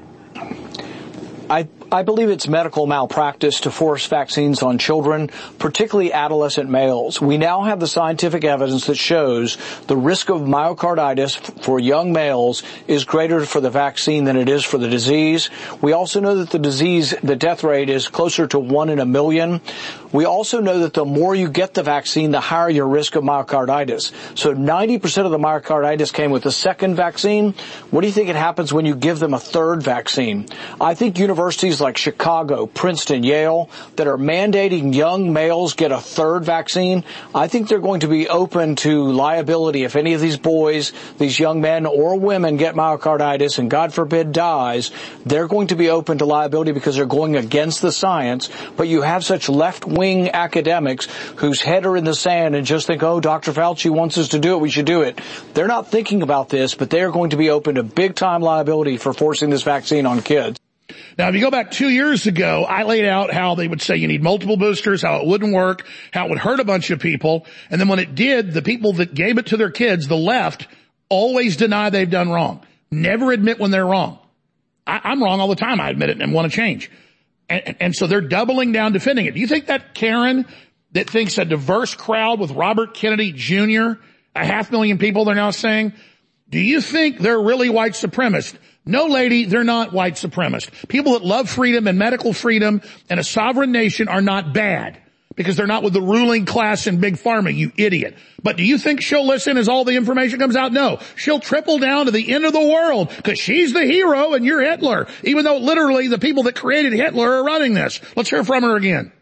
I, I believe it's medical malpractice to force vaccines on children, particularly adolescent males. We now have the scientific evidence that shows the risk of myocarditis for young males is greater for the vaccine than it is for the disease. We also know that the disease, the death rate is closer to one in a million. We also know that the more you get the vaccine, the higher your risk of myocarditis. So ninety percent of the myocarditis came with the second vaccine. What do you think it happens when you give them a third vaccine? I think universities like Chicago, Princeton, Yale, that are mandating young males get a third vaccine, I think they're going to be open to liability if any of these boys, these young men or women get myocarditis and God forbid dies. They're going to be open to liability because they're going against the science. But you have such left-wing academics whose head are in the sand and just think, oh, Doctor Fauci wants us to do it, we should do it. They're not thinking about this, but they're going to be open to big-time liability for forcing this vaccine on kids. Now, if you go back two years ago, I laid out how they would say you need multiple boosters, how it wouldn't work, how it would hurt a bunch of people. And then when it did, the people that gave it to their kids, the left, always deny they've done wrong. Never admit when they're wrong. I, I'm wrong all the time. I admit it and want to change. And, and so they're doubling down defending it. Do you think that Karen that thinks a diverse crowd with Robert Kennedy Junior, a half million people they're now saying, do you think they're really white supremacists? No, lady, they're not white supremacists. People that love freedom and medical freedom and a sovereign nation are not bad because they're not with the ruling class in Big Pharma, you idiot. But do you think she'll listen as all the information comes out? No. She'll triple down to the end of the world because she's the hero and you're Hitler, even though literally the people that created Hitler are running this. Let's hear from her again.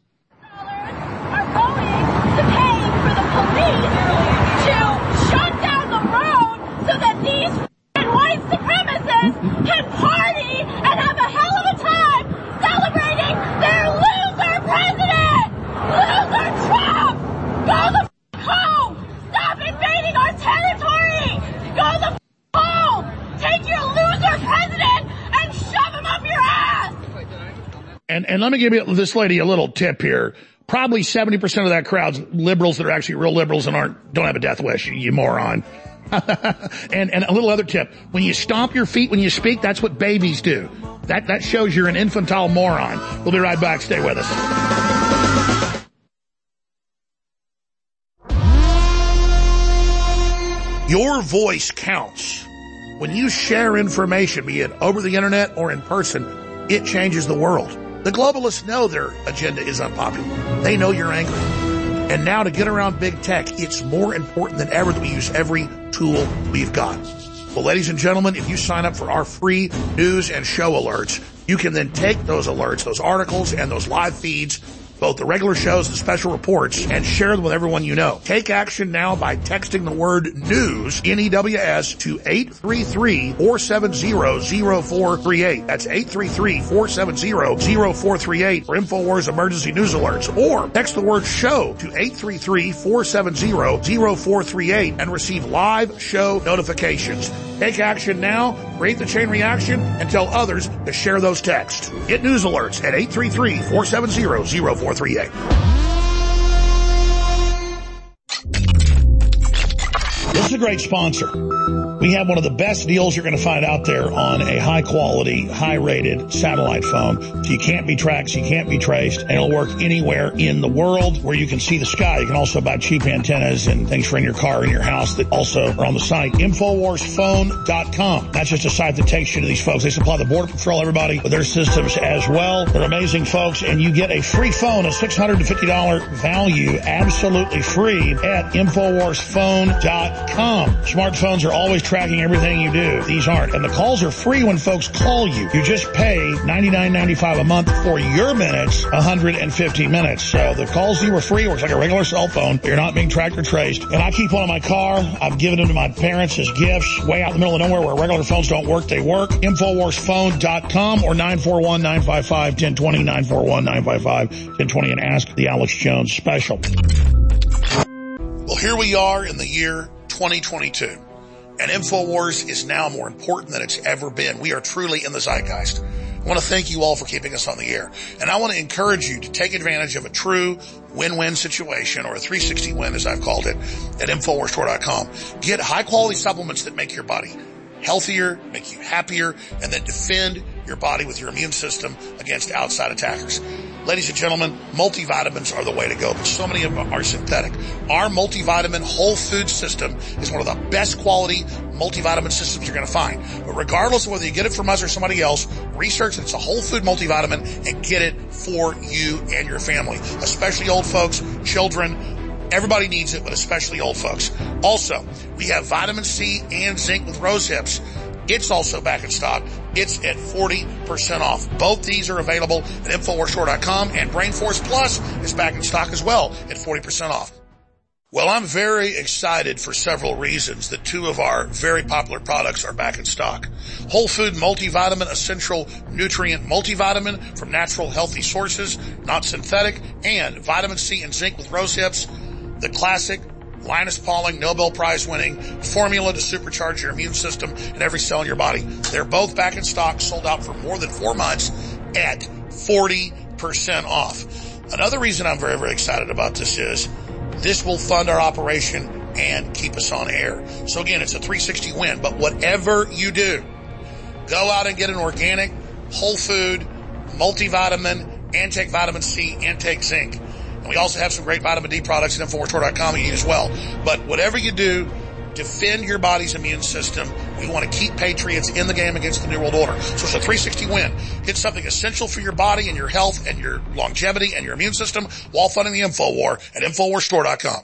Are going to pay for the police to shut down the road so that these white supremacists can party and have a hell of a time celebrating their loser president! Loser Trump! Go and, and let me give you this lady a little tip here. Probably seventy percent of that crowd's liberals that are actually real liberals and aren't, don't have a death wish, you, you moron. and, and a little other tip. When you stomp your feet when you speak, that's what babies do. That, that shows you're an infantile moron. We'll be right back. Stay with us. Your voice counts. When you share information, be it over the internet or in person, it changes the world. The globalists know their agenda is unpopular. They know you're angry. And now to get around big tech, it's more important than ever that we use every tool we've got. Well, ladies and gentlemen, if you sign up for our free news and show alerts, you can then take those alerts, those articles, and those live feeds, both the regular shows and special reports, and share them with everyone you know. Take action now by texting the word news, N E W S, to eight three three, four seven zero, zero four three eight. That's eight three three, four seven zero, zero four three eight for InfoWars emergency news alerts. Or text the word show to eight three three, four seven zero, zero four three eight and receive live show notifications. Take action now, create the chain reaction, and tell others to share those texts. Get news alerts at eight three three, four seven zero, zero four three eight. This is a great sponsor. We have one of the best deals you're going to find out there on a high-quality, high-rated satellite phone. So you can't be tracked, so you can't be traced, and it'll work anywhere in the world where you can see the sky. You can also buy cheap antennas and things for in your car and your house that also are on the site. Infowars Phone dot com. That's just a site that takes you to these folks. They supply the Border Patrol, everybody, with their systems as well. They're amazing folks, and you get a free phone, a six hundred fifty dollars value, absolutely free at Infowars Phone dot com. Smartphones are always tracking everything you do. These aren't. And the calls are free when folks call you. You just pay ninety-nine ninety-five a month for your minutes, one hundred fifty minutes. So the calls to you are free. Works like a regular cell phone. You're not being tracked or traced. And I keep one in my car. I've given them to my parents as gifts. Way out in the middle of nowhere where regular phones don't work, they work. Infowars Phone dot com or nine four one, nine five five, one zero two zero, nine four one, nine five five, one zero two zero and ask the Alex Jones special. Well, here we are in the year twenty twenty-two. And InfoWars is now more important than it's ever been. We are truly in the zeitgeist. I want to thank you all for keeping us on the air. And I want to encourage you to take advantage of a true win-win situation, or a three sixty win as I've called it, at Infowars Store dot com. Get high-quality supplements that make your body healthier, make you happier, and that defend your body with your immune system against outside attackers. Ladies and gentlemen, multivitamins are the way to go, but so many of them are synthetic. Our multivitamin whole food system is one of the best quality multivitamin systems you're going to find. But regardless of whether you get it from us or somebody else, research that it's a whole food multivitamin and get it for you and your family, especially old folks, children. Everybody needs it, but especially old folks. Also, we have vitamin C and zinc with rose hips. It's also back in stock. It's at forty percent off. Both these are available at Infowars Store dot com, and Brain Force Plus is back in stock as well at forty percent off. Well, I'm very excited for several reasons that two of our very popular products are back in stock. Whole Food Multivitamin Essential Nutrient Multivitamin from natural healthy sources, not synthetic, and Vitamin C and Zinc with Rose Hips, the classic Linus Pauling Nobel Prize winning formula to supercharge your immune system and every cell in your body. They're both back in stock, sold out for more than four months at forty percent off. Another reason I'm very, very excited about this is this will fund our operation and keep us on air. So again, it's a three sixty win, but whatever you do, go out and get an organic, whole food, multivitamin, and take vitamin C and take zinc. And we also have some great vitamin D products at Infowars Store dot com you need as well. But whatever you do, defend your body's immune system. We want to keep patriots in the game against the New World Order. So it's a three sixty win. Get something essential for your body and your health and your longevity and your immune system while funding the InfoWar at Infowars Store dot com.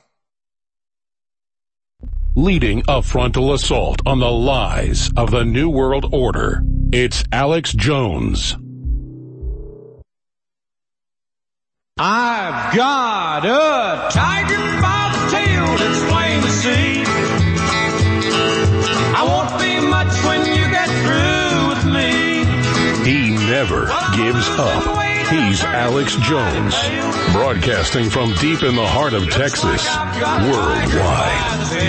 Leading a frontal assault on the lies of the New World Order, it's Alex Jones. I've got a tiger by the tail that's plain to see. I won't be much when you get through with me. He never gives up. He's Alex Jones, broadcasting from deep in the heart of Texas, worldwide.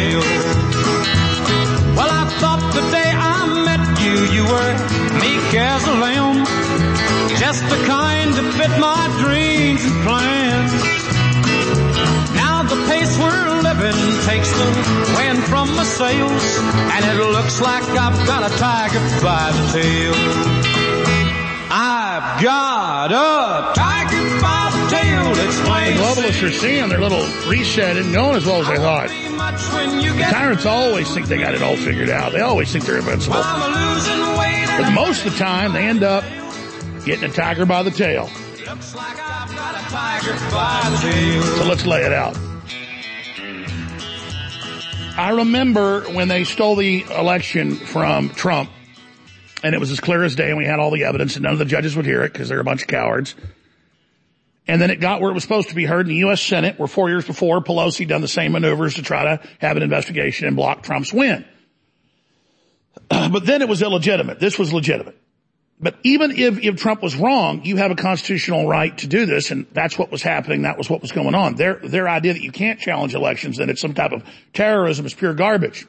Well, I thought the day I met you, you were meek as a lamb, just the kind of with my dreams and plans. Now the pace we're living takes the wind from my sails, and it looks like I've got a tiger by the tail. I've got a tiger by the tail. It's plain. The globalists are seeing their little reset isn't going as well as they thought. The tyrants always think they got it all figured out. They always think they're invincible. But most of the time, they end up getting a tiger by the tail. Looks like I've got a tiger by the tail. So let's lay it out. I remember when they stole the election from Trump, and it was as clear as day, and we had all the evidence, and none of the judges would hear it because they're a bunch of cowards. And then it got where it was supposed to be heard in the U S Senate, where four years before, Pelosi done the same maneuvers to try to have an investigation and block Trump's win. But then it was illegitimate. This was legitimate. But even if, if Trump was wrong, you have a constitutional right to do this, and that's what was happening. That was what was going on. Their, their idea that you can't challenge elections, and it's some type of terrorism, is pure garbage.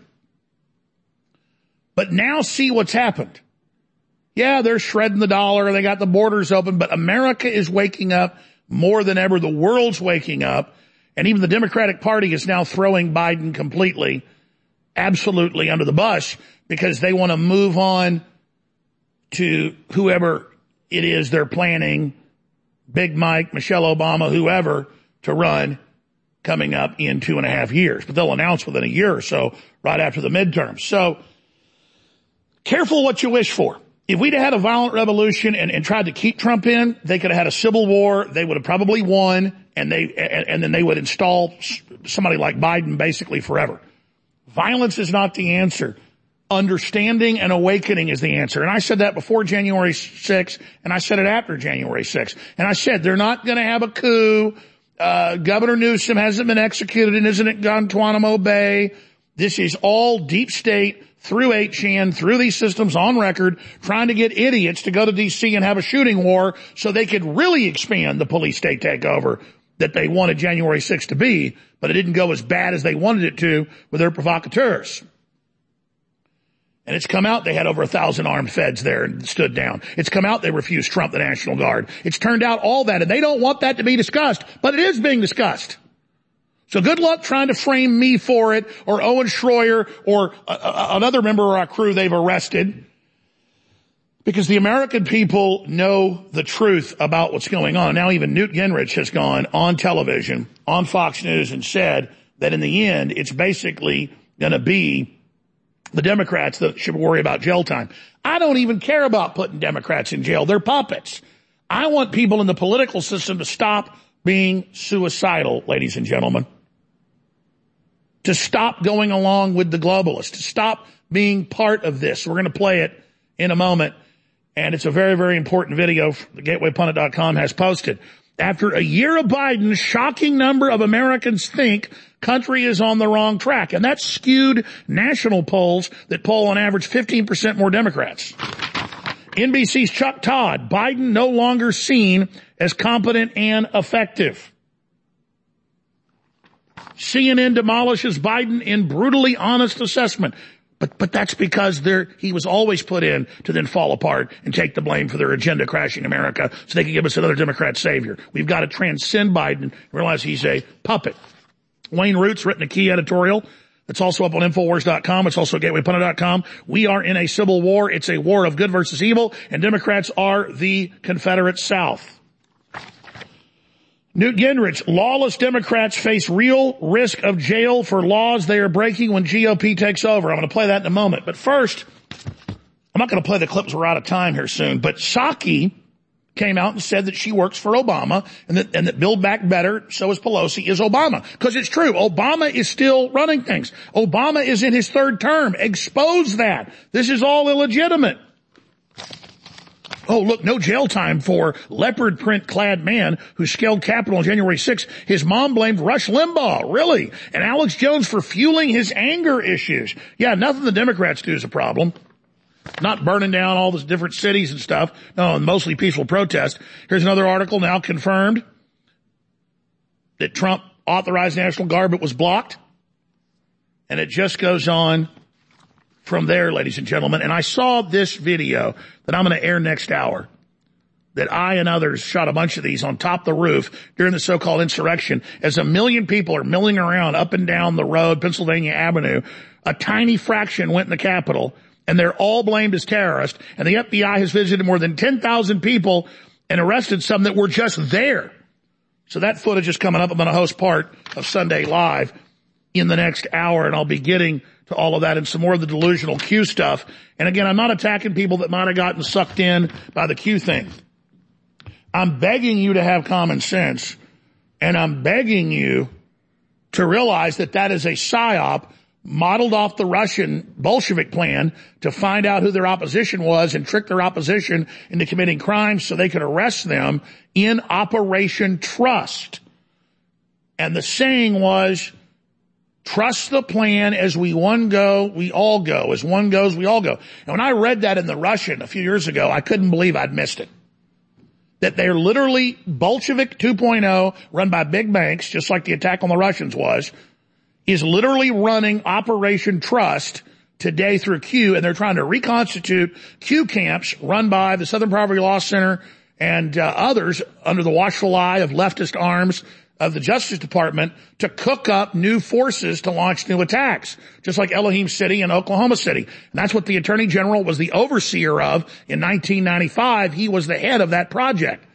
But now see what's happened. Yeah, they're shredding the dollar, they got the borders open, but America is waking up more than ever. The world's waking up, and even the Democratic Party is now throwing Biden completely, absolutely under the bus, because they want to move on to whoever it is they're planning, Big Mike, Michelle Obama, whoever, to run coming up in two and a half years. But they'll announce within a year or so, right after the midterms. So, careful what you wish for. If we'd had a violent revolution and, and tried to keep Trump in, they could have had a civil war. They would have probably won, and they and, and then they would install somebody like Biden basically forever. Violence is not the answer. Understanding and awakening is the answer. And I said that before January sixth, and I said it after January sixth. And I said they're not going to have a coup. Uh, Governor Newsom hasn't been executed and isn't at Guantanamo Bay. This is all deep state through eight chan, through these systems on record, trying to get idiots to go to D C and have a shooting war so they could really expand the police state takeover that they wanted January sixth to be, but it didn't go as bad as they wanted it to with their provocateurs. And it's come out they had over a thousand armed feds there and stood down. It's come out they refused Trump, the National Guard. It's turned out all that, and they don't want that to be discussed, but it is being discussed. So good luck trying to frame me for it, or Owen Schroyer, or a, a, another member of our crew they've arrested. Because the American people know the truth about what's going on. Now even Newt Gingrich has gone on television, on Fox News, and said that in the end, it's basically going to be the Democrats that should worry about jail time. I don't even care about putting Democrats in jail. They're puppets. I want people in the political system to stop being suicidal, ladies and gentlemen. To stop going along with the globalists. To stop being part of this. We're going to play it in a moment. And it's a very, very important video the gateway pundit dot com has posted. After a year of Biden, a shocking number of Americans think country is on the wrong track. And that's skewed national polls that poll on average fifteen percent more Democrats. N B C's Chuck Todd, Biden no longer seen as competent and effective. C N N demolishes Biden in brutally honest assessment. But, but that's because they're, he was always put in to then fall apart and take the blame for their agenda crashing America so they could give us another Democrat savior. We've got to transcend Biden and realize he's a puppet. Wayne Root's written a key editorial that's also up on Infowars dot com. It's also at gateway pundit dot com. We are in a civil war. It's a war of good versus evil, and Democrats are the Confederate South. Newt Gingrich, lawless Democrats face real risk of jail for laws they are breaking when G O P takes over. I'm going to play that in a moment. But first, I'm not going to play the clips. We're out of time here soon. But Psaki came out and said that she works for Obama and that, and that Build Back Better, so is Pelosi, is Obama. Because it's true. Obama is still running things. Obama is in his third term. Expose that. This is all illegitimate. Oh, look, no jail time for leopard print clad man who scaled Capitol on January sixth. His mom blamed Rush Limbaugh, really, and Alex Jones for fueling his anger issues. Yeah, nothing the Democrats do is a problem. Not burning down all the different cities and stuff. No, mostly peaceful protest. Here's another article now confirmed that Trump authorized National Guard but was blocked. And it just goes on from there, ladies and gentlemen. And I saw this video that I'm going to air next hour that I and others shot a bunch of these on top of the roof during the so-called insurrection, as a million people are milling around up and down the road, Pennsylvania Avenue, a tiny fraction went in the Capitol, and they're all blamed as terrorists, and the F B I has visited more than ten thousand people and arrested some that were just there. So that footage is coming up. I'm going to host part of Sunday Live in the next hour, and I'll be getting to all of that and some more of the delusional Q stuff. And again, I'm not attacking people that might have gotten sucked in by the Q thing. I'm begging you to have common sense, and I'm begging you to realize that that is a psyop modeled off the Russian Bolshevik plan to find out who their opposition was and trick their opposition into committing crimes so they could arrest them in Operation Trust. And the saying was, trust the plan, as we one go, we all go. As one goes, we all go. And when I read that in the Russian a few years ago, I couldn't believe I'd missed it. That they're literally Bolshevik two point oh, run by big banks, just like the attack on the Russians was, is literally running Operation Trust today through Q, and they're trying to reconstitute Q camps run by the Southern Poverty Law Center and uh, others under the watchful eye of leftist arms of the Justice Department to cook up new forces to launch new attacks, just like Elohim City and Oklahoma City. And that's what the Attorney General was the overseer of in nineteen ninety-five. He was the head of that project.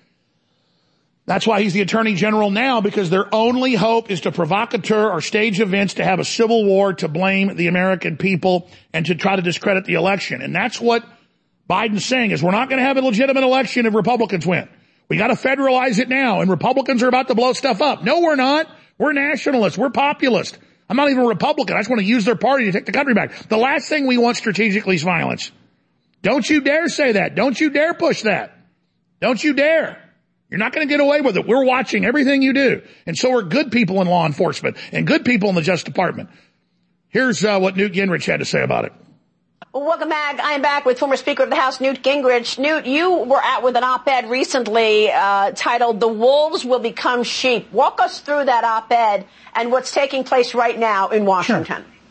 That's why he's the Attorney General now, because their only hope is to provocateur or stage events to have a civil war to blame the American people and to try to discredit the election. And that's what Biden's saying, is we're not going to have a legitimate election if Republicans win. We got to federalize it now, and Republicans are about to blow stuff up. No, we're not. We're nationalists. We're populist. I'm not even a Republican. I just want to use their party to take the country back. The last thing we want strategically is violence. Don't you dare say that. Don't you dare push that. Don't you dare. You're not going to get away with it. We're watching everything you do. And so are good people in law enforcement and good people in the Justice Department. Here's uh, what Newt Gingrich had to say about it. Welcome back. I am back with former Speaker of the House, Newt Gingrich. Newt, you were out with an op-ed recently uh, titled, "The Wolves Will Become Sheep." Walk us through that op-ed and what's taking place right now in Washington. Sure.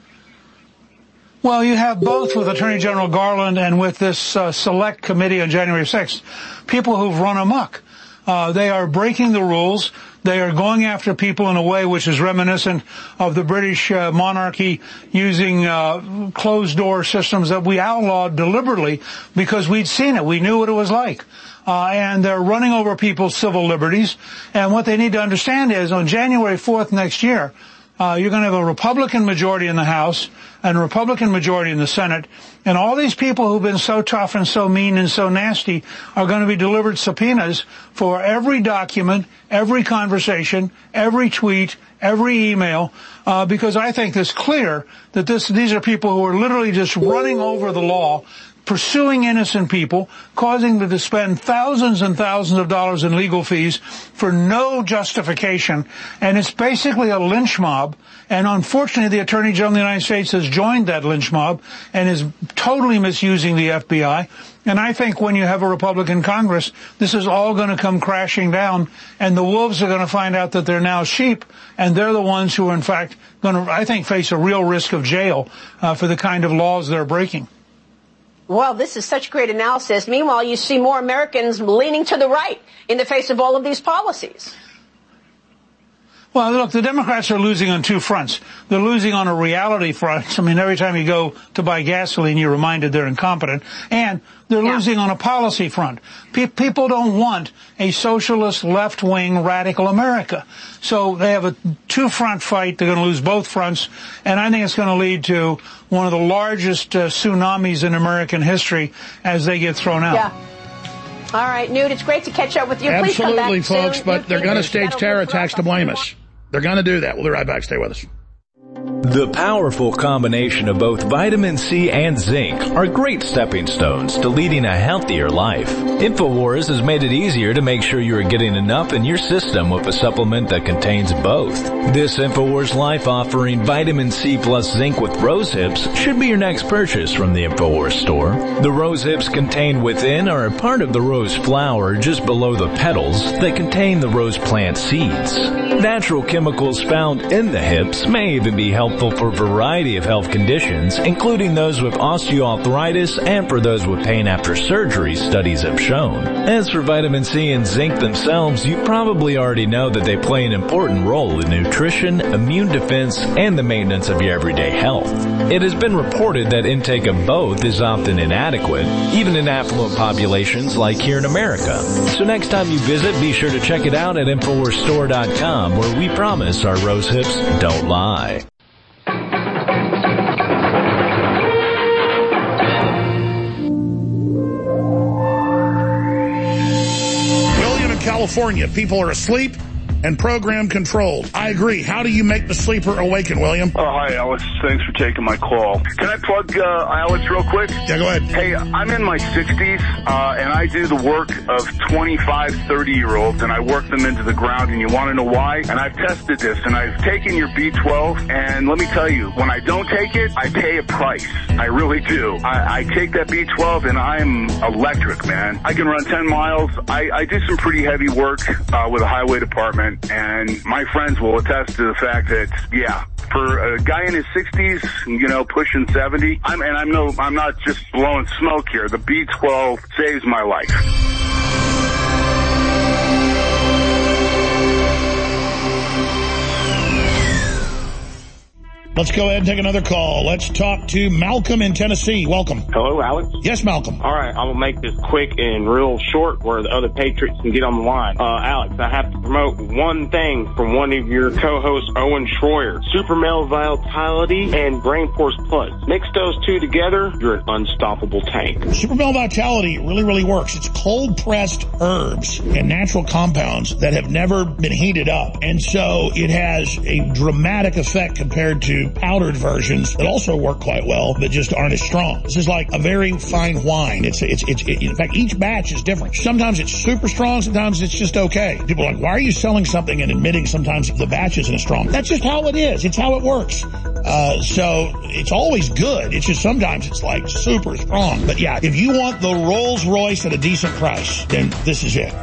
Well, you have both with Attorney General Garland and with this uh, select committee on January sixth, people who've run amok. Uh, they are breaking the rules. They are going after people in a way which is reminiscent of the British uh, monarchy, using uh, closed-door systems that we outlawed deliberately because we'd seen it. We knew what it was like. Uh, and they're running over people's civil liberties. And what they need to understand is on January fourth next year, Uh, you're going to have a Republican majority in the House and a Republican majority in the Senate. And all these people who've been so tough and so mean and so nasty are going to be delivered subpoenas for every document, every conversation, every tweet, every email, uh, because I think it's clear that this, these are people who are literally just running over the law, pursuing innocent people, causing them to spend thousands and thousands of dollars in legal fees for no justification. And it's basically a lynch mob. And unfortunately, the Attorney General of the United States has joined that lynch mob and is totally misusing the F B I. And I think when you have a Republican Congress, this is all going to come crashing down, and the wolves are going to find out that they're now sheep, and they're the ones who are, in fact, going to, I think, face a real risk of jail uh, for the kind of laws they're breaking. Well, this is such great analysis. Meanwhile, you see more Americans leaning to the right in the face of all of these policies. Well, look, the Democrats are losing on two fronts. They're losing on a reality front. I mean, every time you go to buy gasoline, you're reminded they're incompetent. And they're yeah. losing on a policy front. Pe- people don't want a socialist, left-wing, radical America. So they have a two-front fight. They're going to lose both fronts. And I think it's going to lead to one of the largest uh, tsunamis in American history as they get thrown out. Yeah. All right, Newt, it's great to catch up with you. Absolutely, Please come back folks, soon. but Newt they're going to Gingrich, stage terror attacks to blame us. They're going to do that. We'll be right back. Stay with us. The powerful combination of both vitamin C and zinc are great stepping stones to leading a healthier life. InfoWars has made it easier to make sure you're getting enough in your system with a supplement that contains both. This InfoWars Life offering vitamin C plus zinc with rose hips should be your next purchase from the InfoWars store. The rose hips contained within are a part of the rose flower just below the petals that contain the rose plant seeds. Natural chemicals found in the hips may even be helpful helpful for a variety of health conditions, including those with osteoarthritis and for those with pain after surgery, studies have shown. As for vitamin C and zinc themselves, you probably already know that they play an important role in nutrition, immune defense, and the maintenance of your everyday health. It has been reported that intake of both is often inadequate, even in affluent populations like here in America. So next time you visit, be sure to check it out at Infowars Store dot com, where we promise our rose hips don't lie. William in California, people are asleep and program controlled. I agree. How do you make the sleeper awaken, William? Oh, hi, Alex. Thanks for taking my call. Can I plug uh, Alex real quick? Yeah, go ahead. Hey, I'm in my sixties, uh, and I do the work of twenty-five, thirty-year-olds, and I work them into the ground, and you want to know why? And I've tested this, and I've taken your B twelve, and let me tell you, when I don't take it, I pay a price. I really do. I, I take that B twelve, and I'm electric, man. I can run ten miles. I, I do some pretty heavy work uh, with the highway department. And my friends will attest to the fact that, yeah, for a guy in his sixties, you know, pushing seventy, I'm, and I'm no, I'm not just blowing smoke here. The B twelve saves my life. Let's go ahead and take another call. Let's talk to Malcolm in Tennessee. Welcome. Hello, Alex? Yes, Malcolm. All right, I'm going to make this quick and real short where the other Patriots can get on the line. Uh, Alex, I have to promote one thing from one of your co-hosts, Owen Schroyer. Super Male Vitality and Brain Force Plus. Mix those two together, you're an unstoppable tank. Super Male Vitality really, really works. It's cold-pressed herbs and natural compounds that have never been heated up. And so it has a dramatic effect compared to powdered versions that also work quite well, but just aren't as strong. This is like a very fine wine. It's, it's, it's, it, in fact, each batch is different. Sometimes it's super strong, sometimes it's just okay. People are like, why are you selling something and admitting sometimes the batch isn't as strong? That's just how it is. It's how it works. Uh, so it's always good. It's just sometimes it's like super strong. But yeah, if you want the Rolls Royce at a decent price, then this is it.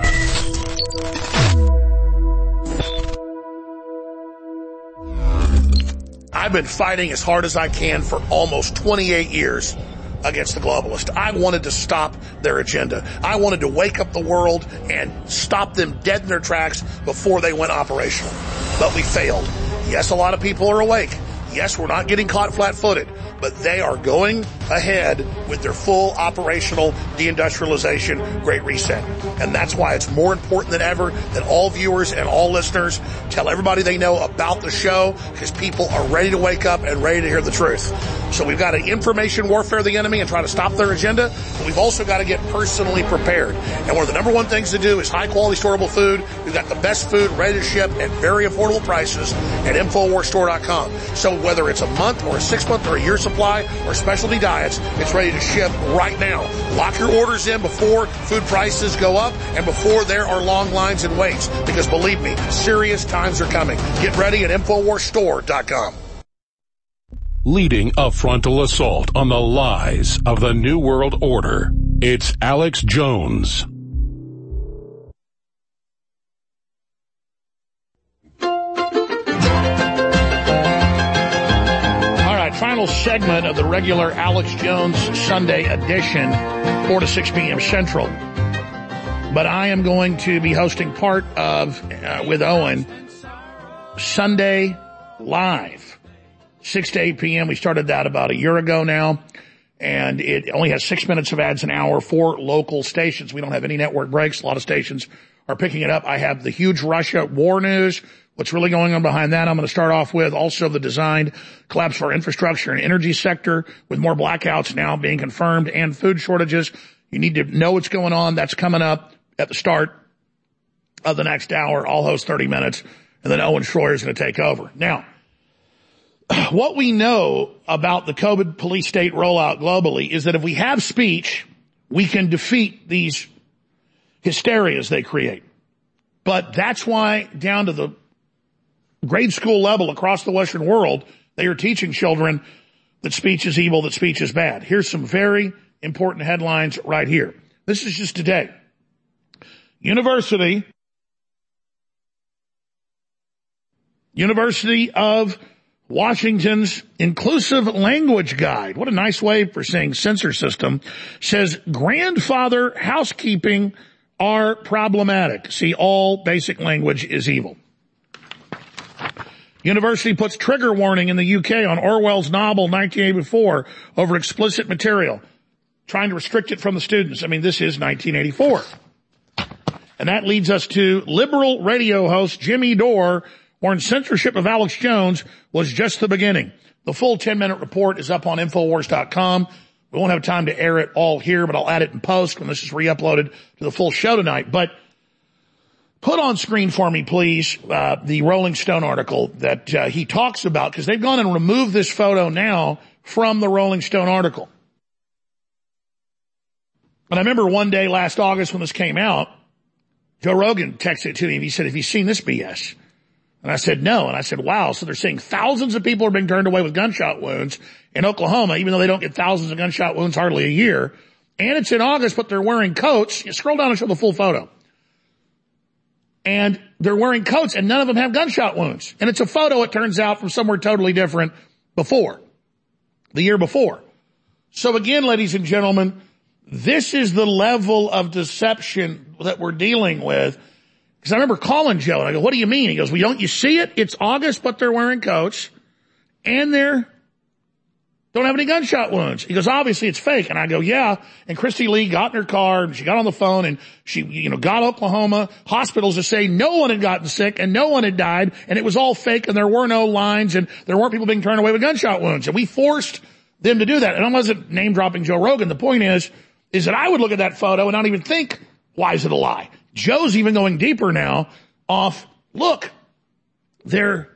I've been fighting as hard as I can for almost twenty-eight years against the globalists. I wanted to stop their agenda. I wanted to wake up the world and stop them dead in their tracks before they went operational. But we failed. Yes, a lot of people are awake. Yes, we're not getting caught flat-footed, but they are going ahead with their full operational deindustrialization Great Reset. And that's why it's more important than ever that all viewers and all listeners tell everybody they know about the show, because people are ready to wake up and ready to hear the truth. So we've got to information warfare the enemy and try to stop their agenda, but we've also got to get personally prepared. And one of the number one things to do is high-quality storable food. We've got the best food ready to ship at very affordable prices at Infowars Store dot com. So whether it's a month or a six-month or a year supply or specialty diets, it's ready to ship right now. Lock your orders in before food prices go up and before there are long lines and waits, because believe me, serious times are coming. Get ready at Infowars Store dot com. Leading a frontal assault on the lies of the New World Order, it's Alex Jones. Final segment of the regular Alex Jones Sunday edition, four to six p.m. Central. But I am going to be hosting part of, uh, with Owen, Sunday Live, six to eight p.m. We started that about a year ago now, and it only has six minutes of ads an hour for local stations. We don't have any network breaks. A lot of stations are picking it up. I have the huge Russia war news. What's really going on behind that? I'm going to start off with also the designed collapse for infrastructure and energy sector, with more blackouts now being confirmed and food shortages. You need to know what's going on. That's coming up at the start of the next hour. I'll host thirty minutes, and then Owen Schroyer is going to take over. Now, what we know about the COVID police state rollout globally is that if we have speech, we can defeat these hysterias they create. But that's why down to the grade school level across the Western world, they are teaching children that speech is evil, that speech is bad. Here's some very important headlines right here. This is just today. University, University of Washington's Inclusive Language Guide, what a nice way for saying censor system, says grandfather housekeeping are problematic. See, all basic language is evil. University puts trigger warning in the U K on Orwell's novel nineteen eighty-four over explicit material, trying to restrict it from the students. I mean, this is nineteen eighty-four. And that leads us to liberal radio host Jimmy Dore warned censorship of Alex Jones was just the beginning. The full ten-minute report is up on Infowars dot com. We won't have time to air it all here, but I'll add it in post when this is re-uploaded to the full show tonight. But put on screen for me, please, uh, the Rolling Stone article that uh, he talks about, because they've gone and removed this photo now from the Rolling Stone article. And I remember one day last August when this came out, Joe Rogan texted it to me and he said, have you seen this B S? And I said, no. And I said, wow. So they're saying thousands of people are being turned away with gunshot wounds in Oklahoma, even though they don't get thousands of gunshot wounds hardly a year. And it's in August, but they're wearing coats. You scroll down and show the full photo. And they're wearing coats and none of them have gunshot wounds. And it's a photo, it turns out, from somewhere totally different before, the year before. So again, ladies and gentlemen, this is the level of deception that we're dealing with. Because I remember calling Joe and I go, what do you mean? He goes, well, don't you see it? It's August, but they're wearing coats and they're don't have any gunshot wounds. He goes, obviously it's fake. And I go, yeah. And Christy Lee got in her car and she got on the phone and she, you know, got Oklahoma hospitals to say no one had gotten sick and no one had died and it was all fake and there were no lines and there weren't people being turned away with gunshot wounds. And we forced them to do that. And I wasn't name dropping Joe Rogan. The point is, is that I would look at that photo and not even think, why is it a lie? Joe's even going deeper now off, look, they're,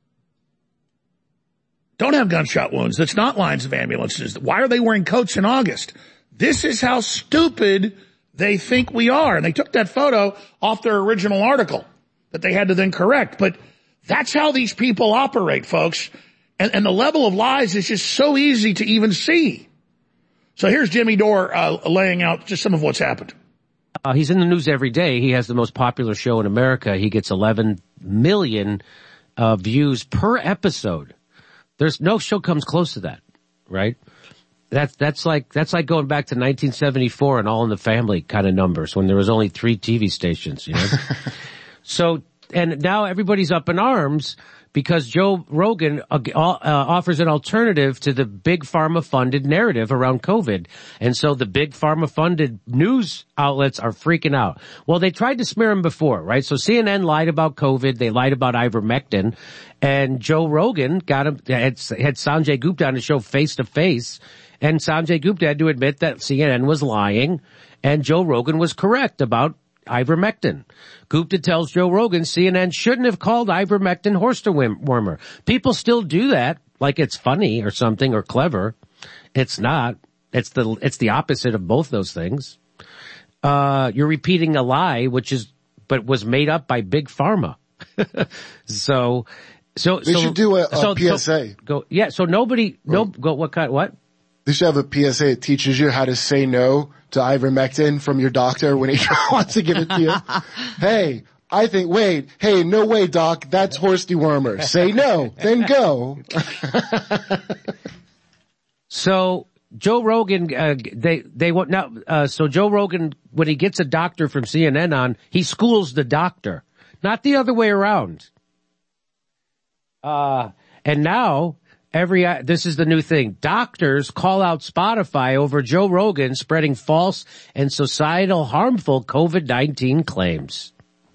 don't have gunshot wounds. That's not lines of ambulances. Why are they wearing coats in August? This is how stupid they think we are. And they took that photo off their original article that they had to then correct. But that's how these people operate, folks. And, and the level of lies is just so easy to even see. So here's Jimmy Dore uh, laying out just some of what's happened. Uh, he's in the news every day. He has the most popular show in America. He gets eleven million uh, views per episode. There's no show comes close to that, right? That's, that's like, that's like going back to nineteen seventy-four and All in the Family kind of numbers when there was only three T V stations, you know? So, and now everybody's up in arms because Joe Rogan uh, uh, offers an alternative to the big pharma-funded narrative around COVID. And so the big pharma-funded news outlets are freaking out. Well, they tried to smear him before, right? So C N N lied about COVID. They lied about ivermectin. And Joe Rogan got him, had, had Sanjay Gupta on the show face to face. And Sanjay Gupta had to admit that C N N was lying and Joe Rogan was correct about ivermectin. Gupta tells Joe Rogan C N N shouldn't have called ivermectin horse dewormer. People still do that like it's funny or something or clever. It's not. It's the, it's the opposite of both those things. Uh, you're repeating a lie, which is, but was made up by big pharma. so, so, they so, should do a, a so, P S A. So, go, yeah, so nobody, no, go, what kind, what? They should have a P S A that teaches you how to say no to ivermectin from your doctor when he wants to give it to you. Hey, I think, wait, hey, no way, doc, that's horse dewormer. Say no, then go. So, Joe Rogan, uh, they, they want now, uh, so Joe Rogan, when he gets a doctor from C N N on, he schools the doctor, not the other way around. Uh, and now, every, uh, this is the new thing. Doctors call out Spotify over Joe Rogan spreading false and societal harmful COVID nineteen claims.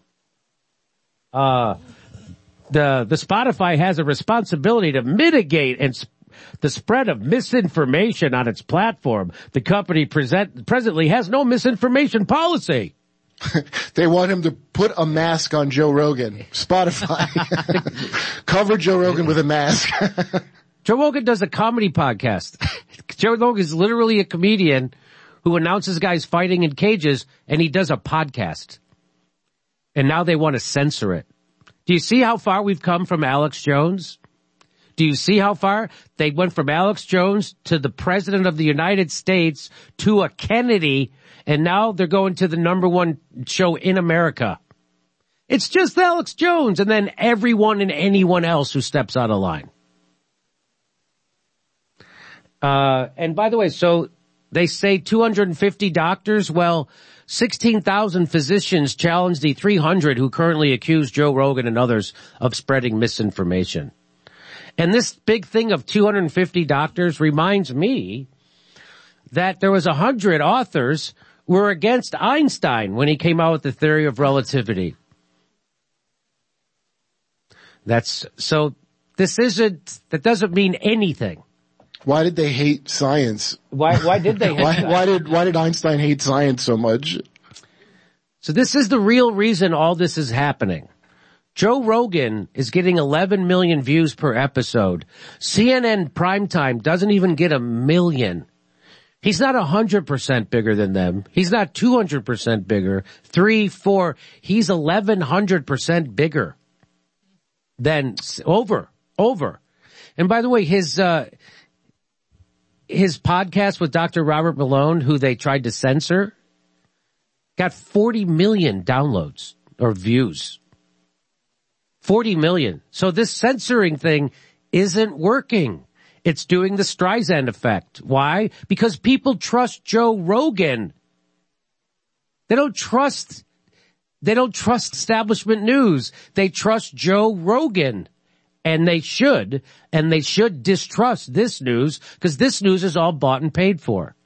Uh, the, the Spotify has a responsibility to mitigate and sp- the spread of misinformation on its platform. The company present, presently has no misinformation policy. They want him to put a mask on Joe Rogan. Spotify. Cover Joe Rogan with a mask. Joe Rogan does a comedy podcast. Joe Rogan is literally a comedian who announces guys fighting in cages, and he does a podcast. And now they want to censor it. Do you see how far we've come from Alex Jones? Do you see how far? They went from Alex Jones to the President of the United States to a Kennedy, and now they're going to the number one show in America. It's just Alex Jones and then everyone and anyone else who steps out of line. Uh, and by the way, so they say two hundred fifty doctors. Well, sixteen thousand physicians challenged the three hundred who currently accuse Joe Rogan and others of spreading misinformation. And this big thing of two hundred fifty doctors reminds me that there was one hundred authors who were against Einstein when he came out with the theory of relativity. That's, so this isn't, that doesn't mean anything. Why did they hate science? Why, why did they hate why, science? why did, why did Einstein hate science so much? So this is the real reason all this is happening. Joe Rogan is getting eleven million views per episode. C N N Primetime doesn't even get a million. He's not one hundred percent bigger than them. He's not two hundred percent bigger. Three, four. He's eleven hundred percent bigger than over, over. And by the way, his, uh, his podcast with Doctor Robert Malone, who they tried to censor, got forty million downloads or views. forty million. So this censoring thing isn't working. It's doing the Streisand effect. Why? Because people trust Joe Rogan. They don't trust, they don't trust establishment news. They trust Joe Rogan. And they should, and they should distrust this news, because this news is all bought and paid for.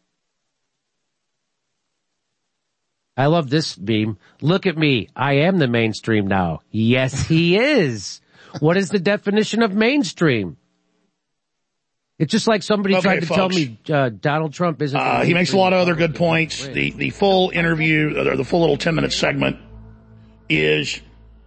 I love this meme. Look at me. I am the mainstream now. Yes, he is. What is the definition of mainstream? It's just like somebody Okay, tried to folks. tell me uh, Donald Trump isn't. Uh, he makes a lot of other good points. The the full interview, or the full little ten minute segment, is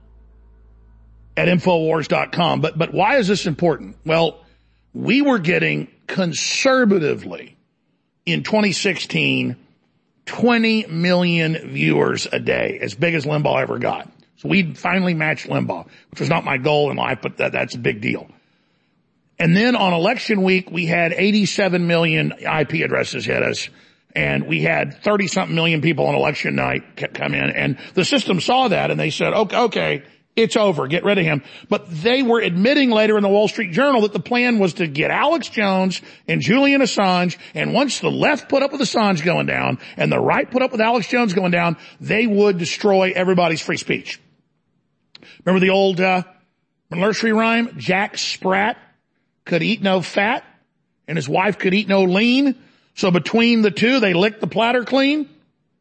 at Infowars dot com. But but why is this important? Well, we were getting conservatively in twenty sixteen twenty million viewers a day, as big as Limbaugh ever got. So we finally matched Limbaugh, which was not my goal in life, but that, that's a big deal. And then on election week, we had eighty-seven million I P addresses hit us, and we had thirty something million people on election night come in, and the system saw that and they said, okay, okay, it's over, get rid of him. But they were admitting later in the Wall Street Journal that the plan was to get Alex Jones and Julian Assange, and once the left put up with Assange going down and the right put up with Alex Jones going down, they would destroy everybody's free speech. Remember the old uh nursery rhyme? Jack Sprat could eat no fat, and his wife could eat no lean, so between the two, they licked the platter clean.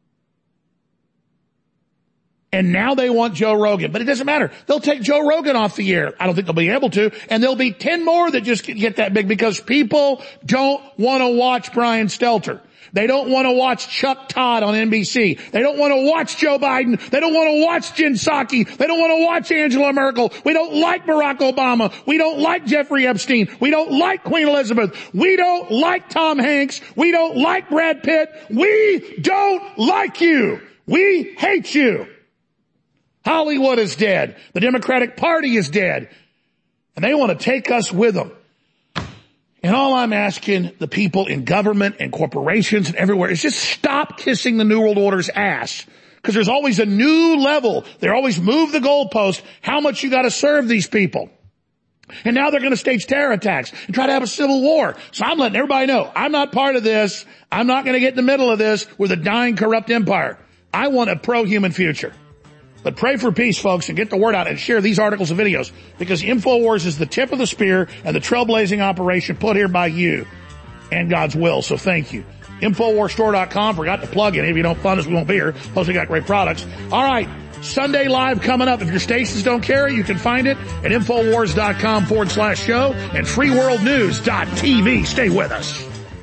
And now they want Joe Rogan. But it doesn't matter. They'll take Joe Rogan off the air. I don't think they'll be able to. And there'll be ten more that just get that big, because people don't want to watch Brian Stelter. They don't want to watch Chuck Todd on N B C. They don't want to watch Joe Biden. They don't want to watch Jen Psaki. They don't want to watch Angela Merkel. We don't like Barack Obama. We don't like Jeffrey Epstein. We don't like Queen Elizabeth. We don't like Tom Hanks. We don't like Brad Pitt. We don't like you. We hate you. Hollywood is dead. The Democratic Party is dead. And they want to take us with them. And all I'm asking the people in government and corporations and everywhere is just stop kissing the New World Order's ass. Because there's always a new level. They always move the goalpost, how much you got to serve these people. And now they're going to stage terror attacks and try to have a civil war. So I'm letting everybody know, I'm not part of this. I'm not going to get in the middle of this with a dying, corrupt empire. I want a pro-human future. But pray for peace, folks, and get the word out and share these articles and videos, because InfoWars is the tip of the spear and the trailblazing operation put here by you and God's will. So thank you. Infowars store dot com. Forgot to plug in. If you don't fund us, we won't be here. Plus, we got great products. All right. Sunday Live coming up. If your stations don't carry, you can find it at Infowars dot com forward slash show and freeworldnews dot t v. Stay with us.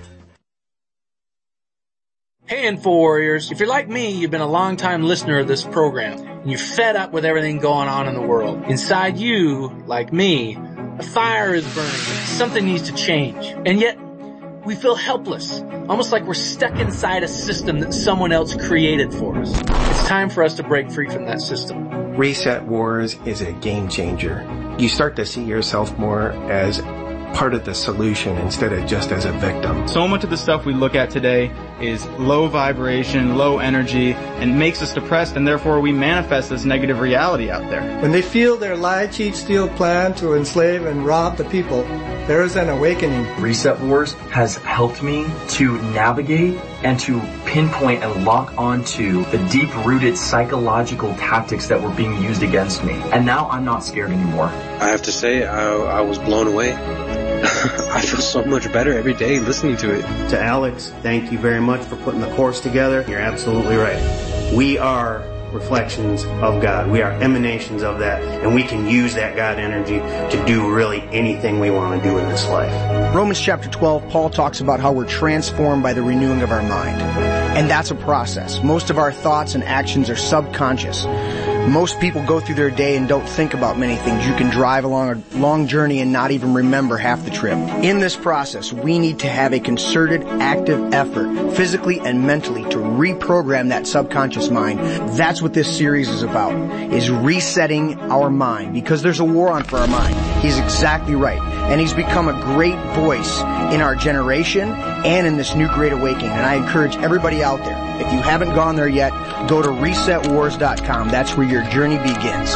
Hey, Info Warriors. If you're like me, you've been a long-time listener of this program, and you're fed up with everything going on in the world. Inside you, like me, a fire is burning. Something needs to change. And yet, we feel helpless, almost like we're stuck inside a system that someone else created for us. It's time for us to break free from that system. Reset Wars is a game changer. You start to see yourself more as part of the solution instead of just as a victim. So much of the stuff we look at today is low vibration, low energy, and makes us depressed, and therefore we manifest this negative reality out there. When they feel their lie, cheat, steal plan to enslave and rob the people, there is an awakening. Reset Wars has helped me to navigate and to pinpoint and lock onto the deep-rooted psychological tactics that were being used against me. And now I'm not scared anymore. I have to say, I, I was blown away. I feel so much better every day listening to it. To Alex, thank you very much for putting the course together. You're absolutely right. We are reflections of God. We are emanations of that, and we can use that God energy to do really anything we want to do in this life. Romans chapter twelve, Paul talks about how we're transformed by the renewing of our mind. And that's a process. Most of our thoughts and actions are subconscious. Most people go through their day and don't think about many things. You can drive along a long journey and not even remember half the trip. In this process, we need to have a concerted, active effort, physically and mentally, to reprogram that subconscious mind. That's what this series is about, is resetting our mind, because there's a war on for our mind. He's exactly right. And he's become a great voice in our generation and in this new great awakening. And I encourage everybody out there, if you haven't gone there yet, go to reset wars dot com. That's where your journey begins.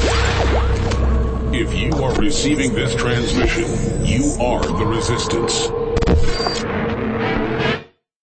If you are receiving this transmission, you are the resistance.